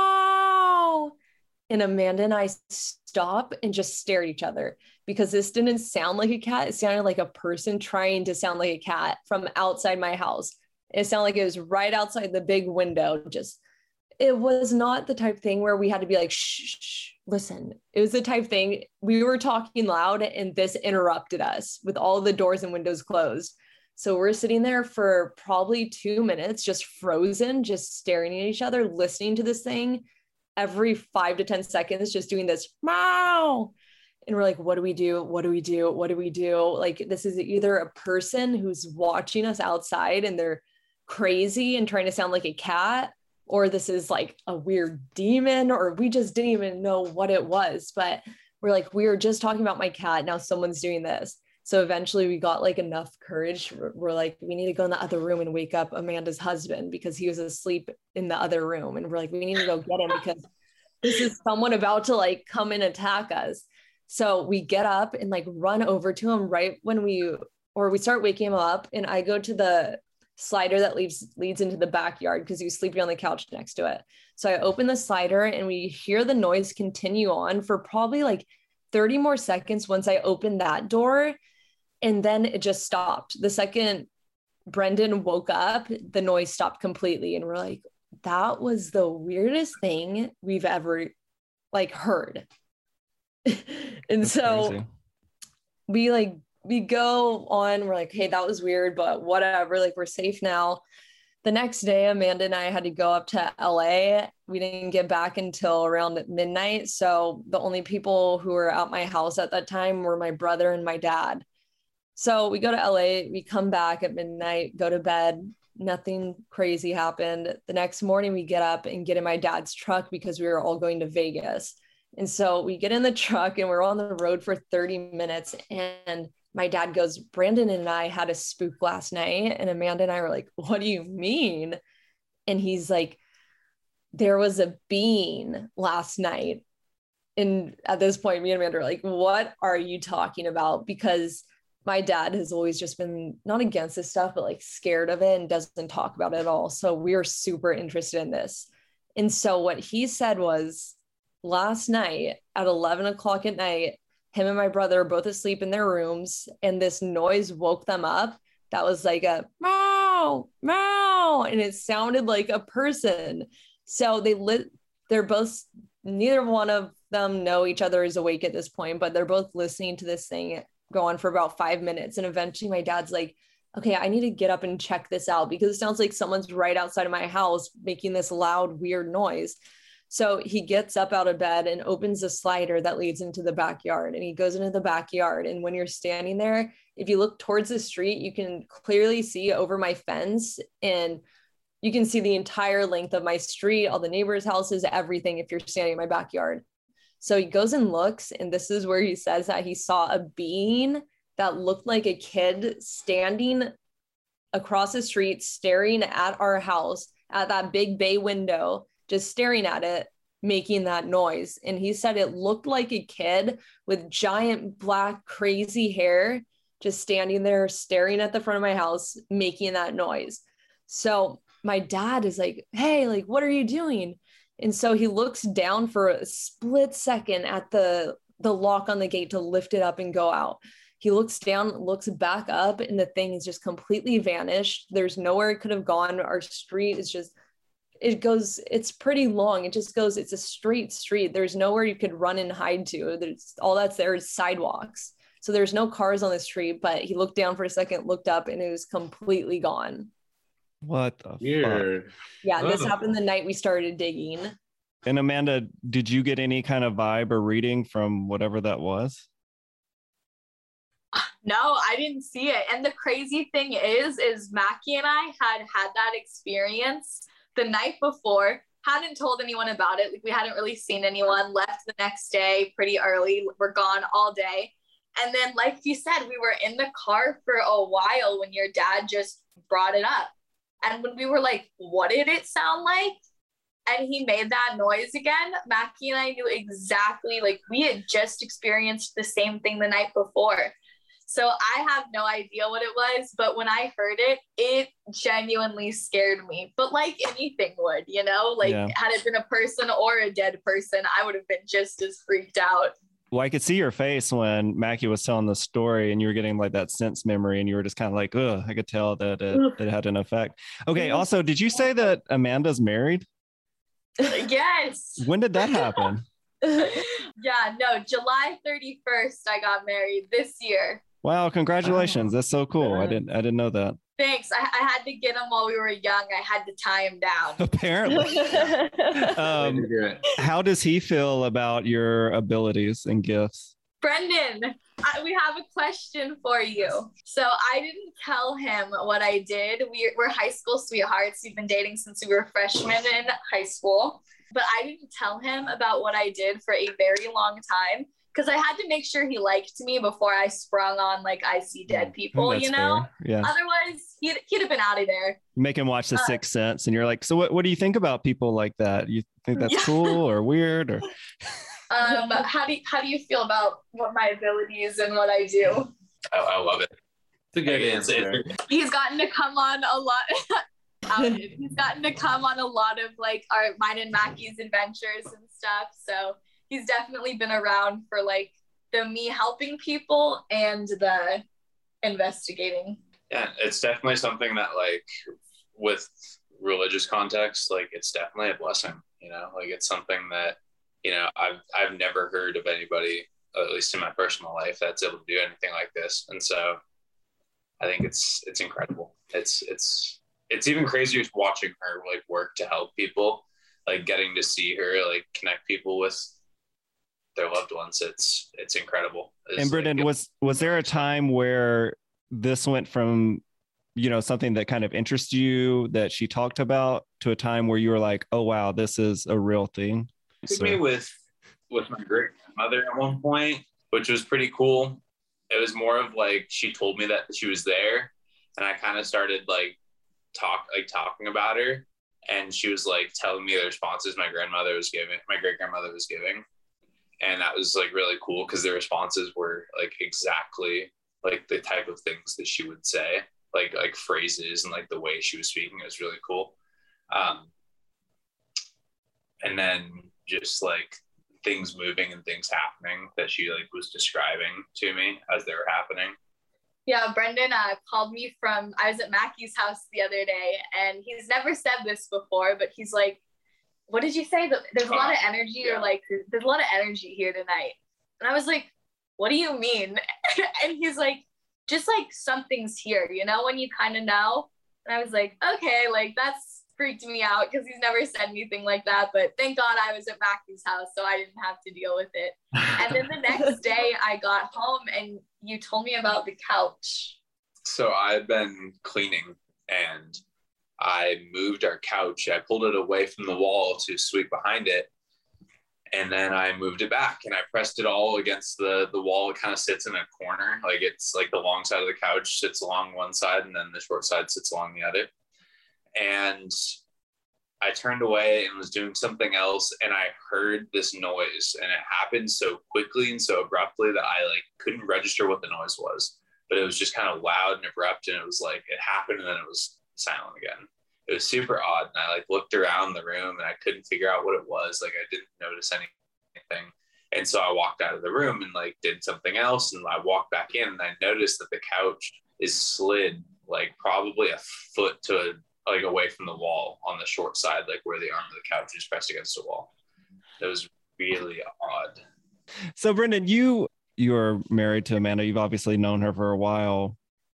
meow. And Amanda and I stop and just stare at each other because this didn't sound like a cat. It sounded like a person trying to sound like a cat from outside my house. It sounded like it was right outside the big window. Just, it was not the type thing where we had to be like, shh, shh, listen. It was the type thing we were talking loud and this interrupted us with all the doors and windows closed. So we're sitting there for probably two minutes, just frozen, just staring at each other, listening to this thing every five to ten seconds, just doing this, meow. And we're like, what do we do? What do we do? What do we do? Like, this is either a person who's watching us outside and they're crazy and trying to sound like a cat, or this is like a weird demon, or we just didn't even know what it was. But we're like, we were just talking about my cat. Now someone's doing this. So eventually we got like enough courage. We're, we're like, we need to go in the other room and wake up Amanda's husband because he was asleep in the other room. And we're like, we need to go get him because this is someone about to like come and attack us. So we get up and like run over to him right when we, or we start waking him up. And I go to the slider that leads, leads into the backyard because he was sleeping on the couch next to it. So I open the slider and we hear the noise continue on for probably like thirty more seconds once I opened that door. And then it just stopped. The second Brendan woke up, the noise stopped completely. And we're like, that was the weirdest thing we've ever like heard. And That's so crazy. we like, we go on, we're like, hey, that was weird, but whatever, like we're safe now. The next day, Amanda and I had to go up to L A. We didn't get back until around midnight. So the only people who were at my house at that time were my brother and my dad. So we go to L A, we come back at midnight, go to bed, nothing crazy happened. The next morning we get up and get in my dad's truck because we were all going to Vegas. And so we get in the truck and we're on the road for thirty minutes. And my dad goes, Brandon and I had a spook last night. And Amanda and I were like, what do you mean? And he's like, there was a being last night. And at this point, me and Amanda are like, what are you talking about? Because my dad has always just been not against this stuff, but like scared of it and doesn't talk about it at all. So we are super interested in this. And so what he said was last night at eleven o'clock at night, him and my brother are both asleep in their rooms and this noise woke them up. That was like a meow, meow. And it sounded like a person. So they lit, they're both, neither one of them know each other is awake at this point, but they're both listening to this thing go on for about five minutes. And eventually my dad's like, okay, I need to get up and check this out because it sounds like someone's right outside of my house making this loud, weird noise. So he gets up out of bed and opens a slider that leads into the backyard, and he goes into the backyard. And when you're standing there, if you look towards the street, you can clearly see over my fence and you can see the entire length of my street, all the neighbors' houses, everything if you're standing in my backyard. So he goes and looks, and this is where he says that he saw a being that looked like a kid standing across the street, staring at our house, at that big bay window, just staring at it, making that noise. And he said it looked like a kid with giant black crazy hair, just standing there, staring at the front of my house, making that noise. So my dad is like, hey, like, what are you doing? And so he looks down for a split second at the, the lock on the gate to lift it up and go out. He looks down, looks back up, and the thing is just completely vanished. There's nowhere it could have gone. Our street is just, it goes, it's pretty long. It just goes, it's a straight street. There's nowhere you could run and hide to. There's all that's there is sidewalks. So there's no cars on the street, but he looked down for a second, looked up, and it was completely gone. What the Weird. fuck? Yeah, this Oh. happened the night we started digging. And Amanda, did you get any kind of vibe or reading from whatever that was? No, I didn't see it. And the crazy thing is, is Mackie and I had had that experience the night before, hadn't told anyone about it. Like, we hadn't really seen anyone, left the next day pretty early. We're gone all day. And then, like you said, we were in the car for a while when your dad just brought it up. And when we were like, what did it sound like? And he made that noise again, Mackie and I knew exactly, like, we had just experienced the same thing the night before. So I have no idea what it was, but when I heard it, it genuinely scared me. But like anything would, you know, like Yeah. had it been a person or a dead person, I would have been just as freaked out. Well, I could see your face when Mackie was telling the story and you were getting like that sense memory and you were just kind of like, oh, I could tell that it, it had an effect. Okay. Also, did you say that Amanda's married? Yes. When did that happen? Yeah, no, July thirty-first, I got married this year. Wow. Congratulations. That's so cool. I didn't, I didn't know that. Thanks. I, I had to get him while we were young. I had to tie him down. Apparently. Um, Way to do it. how does he feel about your abilities and gifts? Brendan, I, we have a question for you. So I didn't tell him what I did. We, we're high school sweethearts. We've been dating since we were freshmen in high school. But I didn't tell him about what I did for a very long time because I had to make sure he liked me before I sprung on like I see dead people, That's you know? fair. Yeah. Otherwise, he'd, he'd have been out of there. Make him watch The Uh, Sixth Sense, and you're like, so what, what do you think about people like that? You think that's Yeah. cool or weird? Or Um, how do you, how do you feel about what my abilities and what I do? I, I love it. It's a good It's- answer. it's- He's gotten to come on a lot. outed. He's gotten to come on a lot of like our mine and Mackie's adventures and stuff. So he's definitely been around for like the me helping people and the investigating. Yeah, it's definitely something that like with religious context, like it's definitely a blessing, you know, like it's something that, you know, I've, I've never heard of anybody, at least in my personal life, that's able to do anything like this. And so I think it's, it's incredible. It's, it's, it's even crazier watching her like work to help people, like getting to see her, like connect people with their loved ones. It's, it's incredible. It's and Brendan, like, was was there a time where this went from, you know, something that kind of interests you that she talked about to a time where you were like, oh wow, this is a real thing? took So- me with with my great grandmother at one point, which was pretty cool. It was more of like she told me that she was there, and I kind of started like talk like talking about her, and she was like telling me the responses my grandmother was giving, my great grandmother was giving, and that was like really cool because the responses were like exactly like the type of things that she would say, like like phrases and like the way she was speaking. It was really cool. Um, and then just like things moving and things happening that she like was describing to me as they were happening. Yeah, Brendan uh, called me from, I was at Mackie's house the other day, and he's never said this before, but he's like, what did you say? There's a lot of energy, Yeah. or like, there's a lot of energy here tonight. And I was like, what do you mean? And he's like, just like something's here, you know, when you kind of know. And I was like, okay, like that's freaked me out because he's never said anything like that. But thank God I was at Mackie's house, so I didn't have to deal with it. And then the next day I got home and you told me about the couch. So I've been cleaning and I moved our couch. I pulled it away from the wall to sweep behind it. And then I moved it back and I pressed it all against the, the wall. It kind of sits in a corner. Like it's like the long side of the couch sits along one side and then the short side sits along the other. And I turned away and was doing something else. And I heard this noise and it happened so quickly and so abruptly that I like couldn't register what the noise was, but it was just kind of loud and abrupt. And it was like, it happened and then it was silent again. it was super odd. And I like looked around the room and I couldn't figure out what it was. Like I didn't notice anything. And so I walked out of the room and like did something else. And I walked back in and I noticed that the couch is slid like probably a foot to a, like away from the wall on the short side, like where the arm of the couch is pressed against the wall. It was really odd. So Brendan, you you're married to Amanda. You've obviously known her for a while.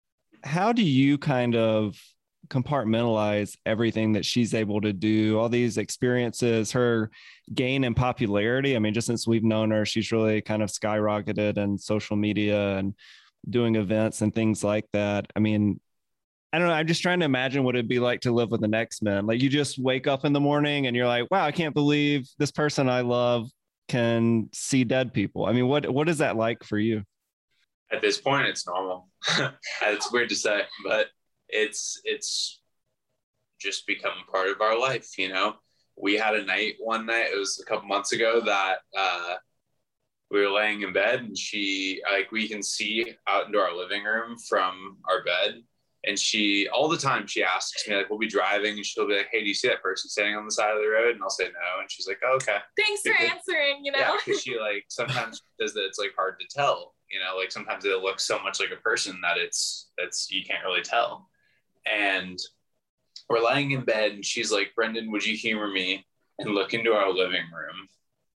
How do you kind of compartmentalize everything that she's able to do, all these experiences, her gain in popularity? I mean, just since we've known her, she's really kind of skyrocketed in social media and doing events and things like that. I mean, I don't know. I'm just trying to imagine what it'd be like to live with an X-Men. Like you just wake up in the morning and you're like, wow, I can't believe this person I love can see dead people. I mean, what, what is that like for you? At this point, it's normal. It's weird to say, but it's it's just become part of our life. You know, we had a night one night, it was a couple months ago, that uh we were laying in bed and she, like, we can see out into our living room from our bed, and she, all the time she asks me, like, we'll be driving and she'll be like, hey, do you see that person standing on the side of the road? And I'll say no, and she's like, oh, okay, thanks for because, answering, you know. yeah, because she like sometimes says that it's like hard to tell, you know, like sometimes it looks so much like a person that it's it's you can't really tell. And we're laying in bed and she's like, Brendan, would you humor me and look into our living room?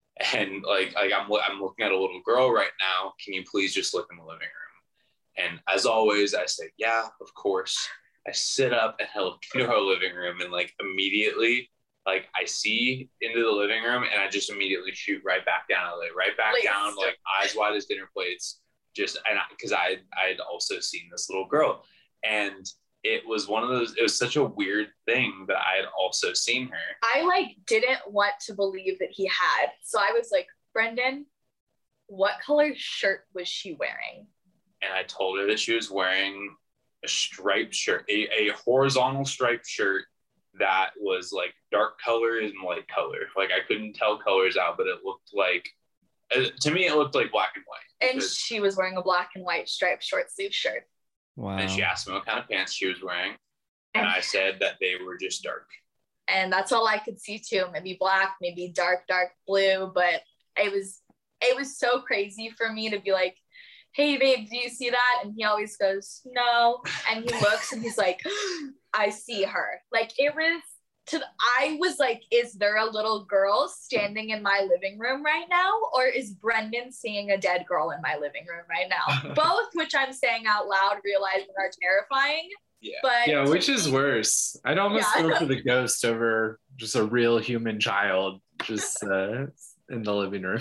And like, like I'm, I'm looking at a little girl right now. Can you please just look in the living room? And as always, I say, yeah, of course. I sit up and I look into our living room, and like immediately, like I see into the living room and I just immediately shoot right back down. I lay right back Please. down, like eyes wide as dinner plates. Just, and because I, I had also seen this little girl, and it was one of those, it was such a weird thing that I had also seen her. I like didn't want to believe that he had. So I was like, Brendan, what color shirt was she wearing? And I told her that she was wearing a striped shirt, a, a horizontal striped shirt that was like dark color and light color. Like I couldn't tell colors out, but it looked like, uh, to me, it looked like black and white. And she was wearing a black and white striped short sleeve shirt. Wow. And she asked me what kind of pants she was wearing. And I said that they were just dark. And that's all I could see too. Maybe black, maybe dark, dark blue. But it was, it was so crazy for me to be like, hey babe, do you see that? And he always goes, no. And he looks and he's like, I see her. Like it was to, I was like, is there a little girl standing in my living room right now? Or is Brendan seeing a dead girl in my living room right now? Both, which I'm saying out loud, realizing are terrifying. Yeah. But yeah, which is worse? I'd almost Yeah. go for the ghost over just a real human child just uh, in the living room.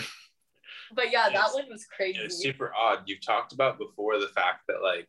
But yeah, that It's- one was crazy. It's super odd. You've talked about before the fact that like,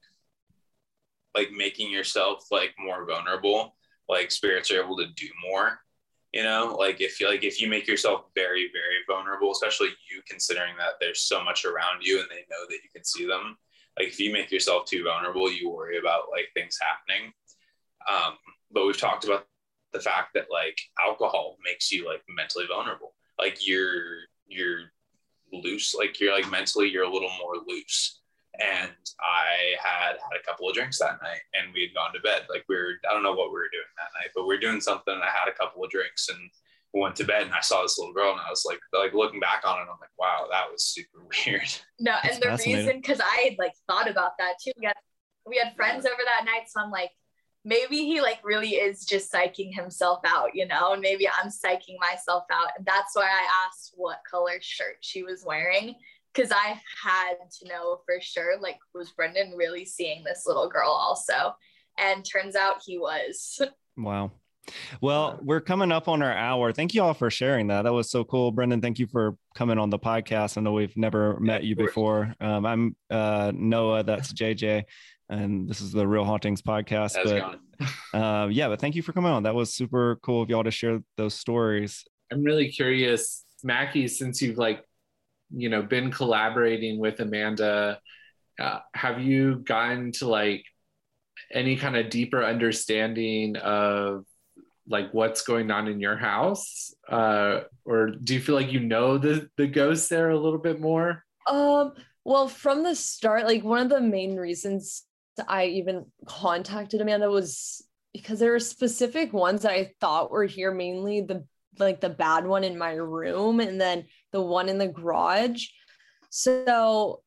like making yourself like more vulnerable, like spirits are able to do more, you know, like if you like, if you make yourself very, very vulnerable, especially you considering that there's so much around you and they know that you can see them. Like if you make yourself too vulnerable, you worry about like things happening. Um, but we've talked about the fact that like alcohol makes you like mentally vulnerable. Like you're, you're loose, like you're like mentally, you're a little more loose. And I had had a couple of drinks that night and we had gone to bed. Like we were, I don't know what we were doing that night, but we were doing something and I had a couple of drinks and we went to bed and I saw this little girl and I was like, like looking back on it, I'm like, wow, that was super weird. No, That's and the fascinating. reason, because I had like thought about that too. We had, we had friends over that night, so I'm like, maybe he like really is just psyching himself out, you know, and maybe I'm psyching myself out. And that's why I asked what color shirt she was wearing, because I had to know for sure, like, was Brendan really seeing this little girl also? And turns out he was. Wow. Well, we're coming up on our hour. Thank you all for sharing that. That was so cool. Brendan, thank you for coming on the podcast. I know we've never met you before. Um, I'm uh, Noah, that's J J, and this is the Real Hauntings podcast. How's it But uh, yeah, but thank you for coming on. That was super cool of y'all to share those stories. I'm really curious, Mackie, since you've like, you know, been collaborating with Amanda, uh, have you gotten to like any kind of deeper understanding of like what's going on in your house? Uh, or do you feel like you know the, the ghosts there a little bit more? Um, well, from the start, like one of the main reasons I even contacted Amanda was because there are specific ones that I thought were here, mainly the like the bad one in my room and then the one in the garage. So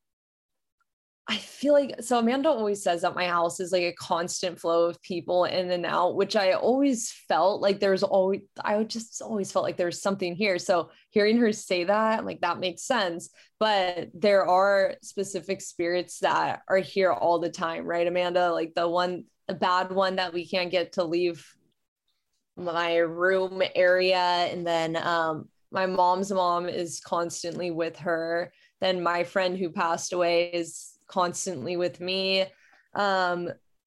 I feel like, so Amanda always says that my house is like a constant flow of people in and out, which I always felt like there's always, I just always felt like there's something here. So hearing her say that, I'm like, that makes sense. But there are specific spirits that are here all the time, right, Amanda? Like the one, the bad one that we can't get to leave my room area. And then um, my mom's mom is constantly with her. Then my friend who passed away is constantly with me. Um,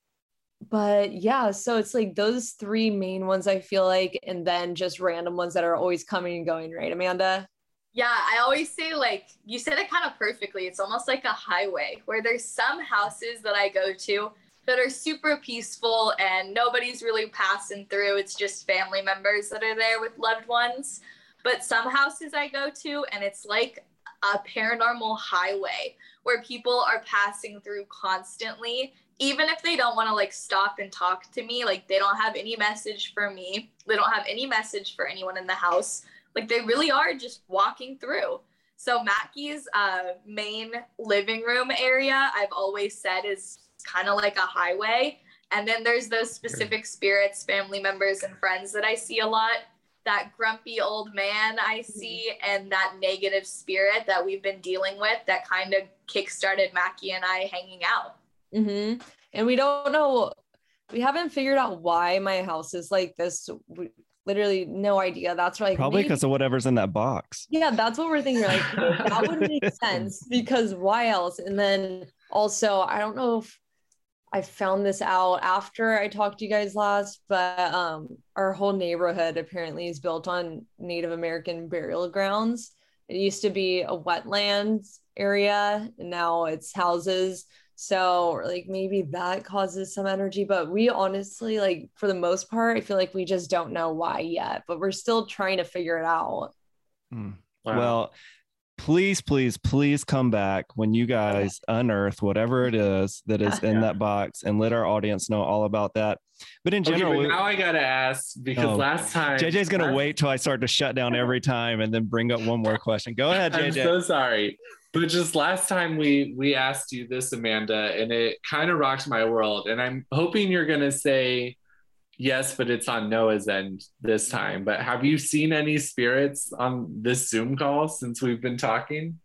but yeah, so it's like those three main ones I feel like, and then just random ones that are always coming and going, right, Amanda? Yeah, I always say, like, you said it kind of perfectly. It's almost like a highway where there's some houses that I go to that are super peaceful and nobody's really passing through. It's just family members that are there with loved ones. But some houses I go to, and it's like a paranormal highway where people are passing through constantly, even if they don't want to like stop and talk to me. Like they don't have any message for me. They don't have any message for anyone in the house. Like they really are just walking through. So Mackie's uh, main living room area, I've always said, is kind of like a highway. And then there's those specific spirits, family members and friends that I see a lot. That grumpy old man I see and that negative spirit that we've been dealing with that kind of kickstarted Mackie and I hanging out. Mm-hmm. And we don't know, we haven't figured out why my house is like this. We, literally no idea. That's like probably because of whatever's in that box. Yeah, that's what we're thinking. Like that would make sense because why else? And then also, I don't know if I found this out after I talked to you guys last, but um, our whole neighborhood apparently is built on Native American burial grounds. It used to be a wetlands area, and now it's houses. So like maybe that causes some energy, but we honestly, like for the most part, I feel like we just don't know why yet, but we're still trying to figure it out. Mm. Wow. Well, please, please, please come back when you guys unearth whatever it is that is in yeah. that box and let our audience know all about that. But in general, okay, but we, now I gotta ask because oh, last time J J's gonna last, wait till I start to shut down every time and then bring up one more question. Go ahead, J J. I'm so sorry, but just last time we we asked you this, Amanda, and it kind of rocked my world. And I'm hoping you're gonna say yes, but it's on Noah's end this time. But have you seen any spirits on this Zoom call since we've been talking?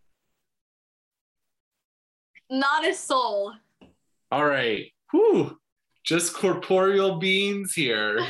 Not a soul. All right. Whew. Just corporeal beings here.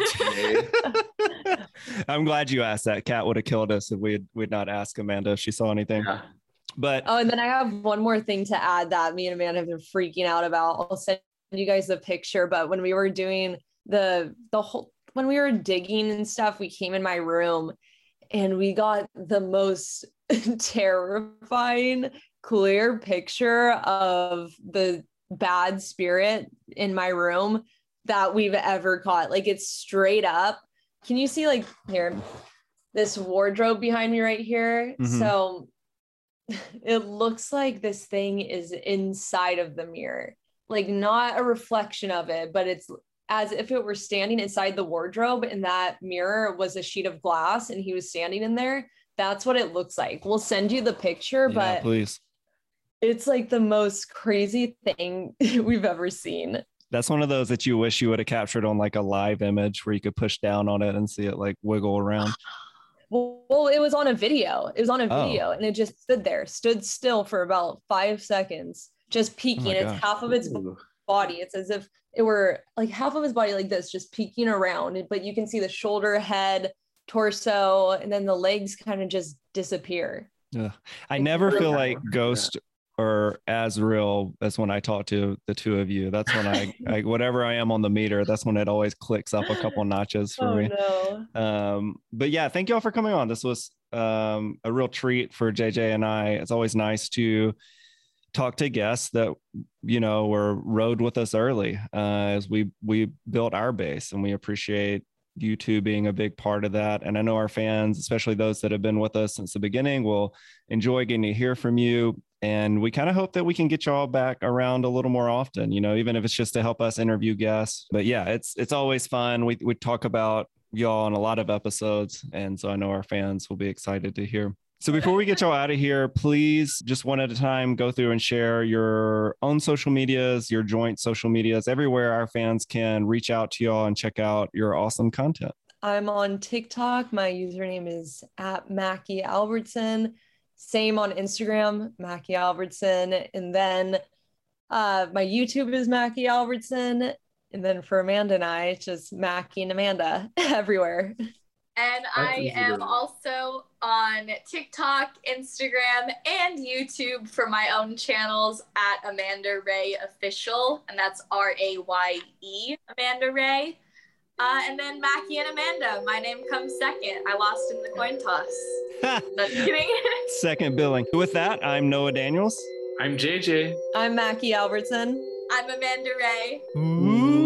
I'm glad you asked that. Kat would have killed us if we'd, we'd not ask Amanda if she saw anything. Yeah. But oh, and then I have one more thing to add that me and Amanda have been freaking out about. I'll send you guys the picture, but when we were doing the the whole when we were digging and stuff, we came in my room and we got the most terrifying clear picture of the bad spirit in my room that we've ever caught. Like it's straight up. Can you see like here this wardrobe behind me right here? Mm-hmm. So it looks like this thing is inside of the mirror, like not a reflection of it, but it's as if it were standing inside the wardrobe and that mirror was a sheet of glass and he was standing in there. That's what it looks like. We'll send you the picture, yeah, but please. It's like the most crazy thing we've ever seen. That's one of those that you wish you would have captured on like a live image where you could push down on it and see it like wiggle around. Well, well it was on a video. It was on a video oh. and it just stood there, stood still for about five seconds, just peeking. Oh it's half of its Ooh. body. It's as if it were like half of his body like this, just peeking around, but you can see the shoulder, head, torso, and then the legs kind of just disappear. Yeah. I never feel like ghost are as real as when I talk to the two of you. That's when I, I whatever I am on the meter, that's when it always clicks up a couple notches for oh, me. No. Um, but yeah, thank y'all for coming on. This was um, a real treat for J J and I. It's always nice to talk to guests that, you know, were rode with us early uh, as we, we built our base, and we appreciate YouTube being a big part of that. And I know our fans, especially those that have been with us since the beginning, will enjoy getting to hear from you. And we kind of hope that we can get y'all back around a little more often, you know, even if it's just to help us interview guests. But yeah, it's it's always fun. We we talk about y'all on a lot of episodes. And so I know our fans will be excited to hear. So before we get y'all out of here, please just one at a time, go through and share your own social medias, your joint social medias, everywhere our fans can reach out to y'all and check out your awesome content. I'm on TikTok. My username is at Mackie Albertson. Same on Instagram, Mackie Albertson. And then uh, my YouTube is Mackie Albertson. And then for Amanda and I, it's just Mackie and Amanda everywhere. And I am also on TikTok, Instagram, and YouTube for my own channels at Amanda Ray Official. And that's R A Y E, Amanda Ray. Uh, and then Mackie and Amanda, my name comes second. I lost in the coin toss. That's kidding. Second billing. With that, I'm Noah Daniels. I'm J J. I'm Mackie Albertson. I'm Amanda Ray. Ooh.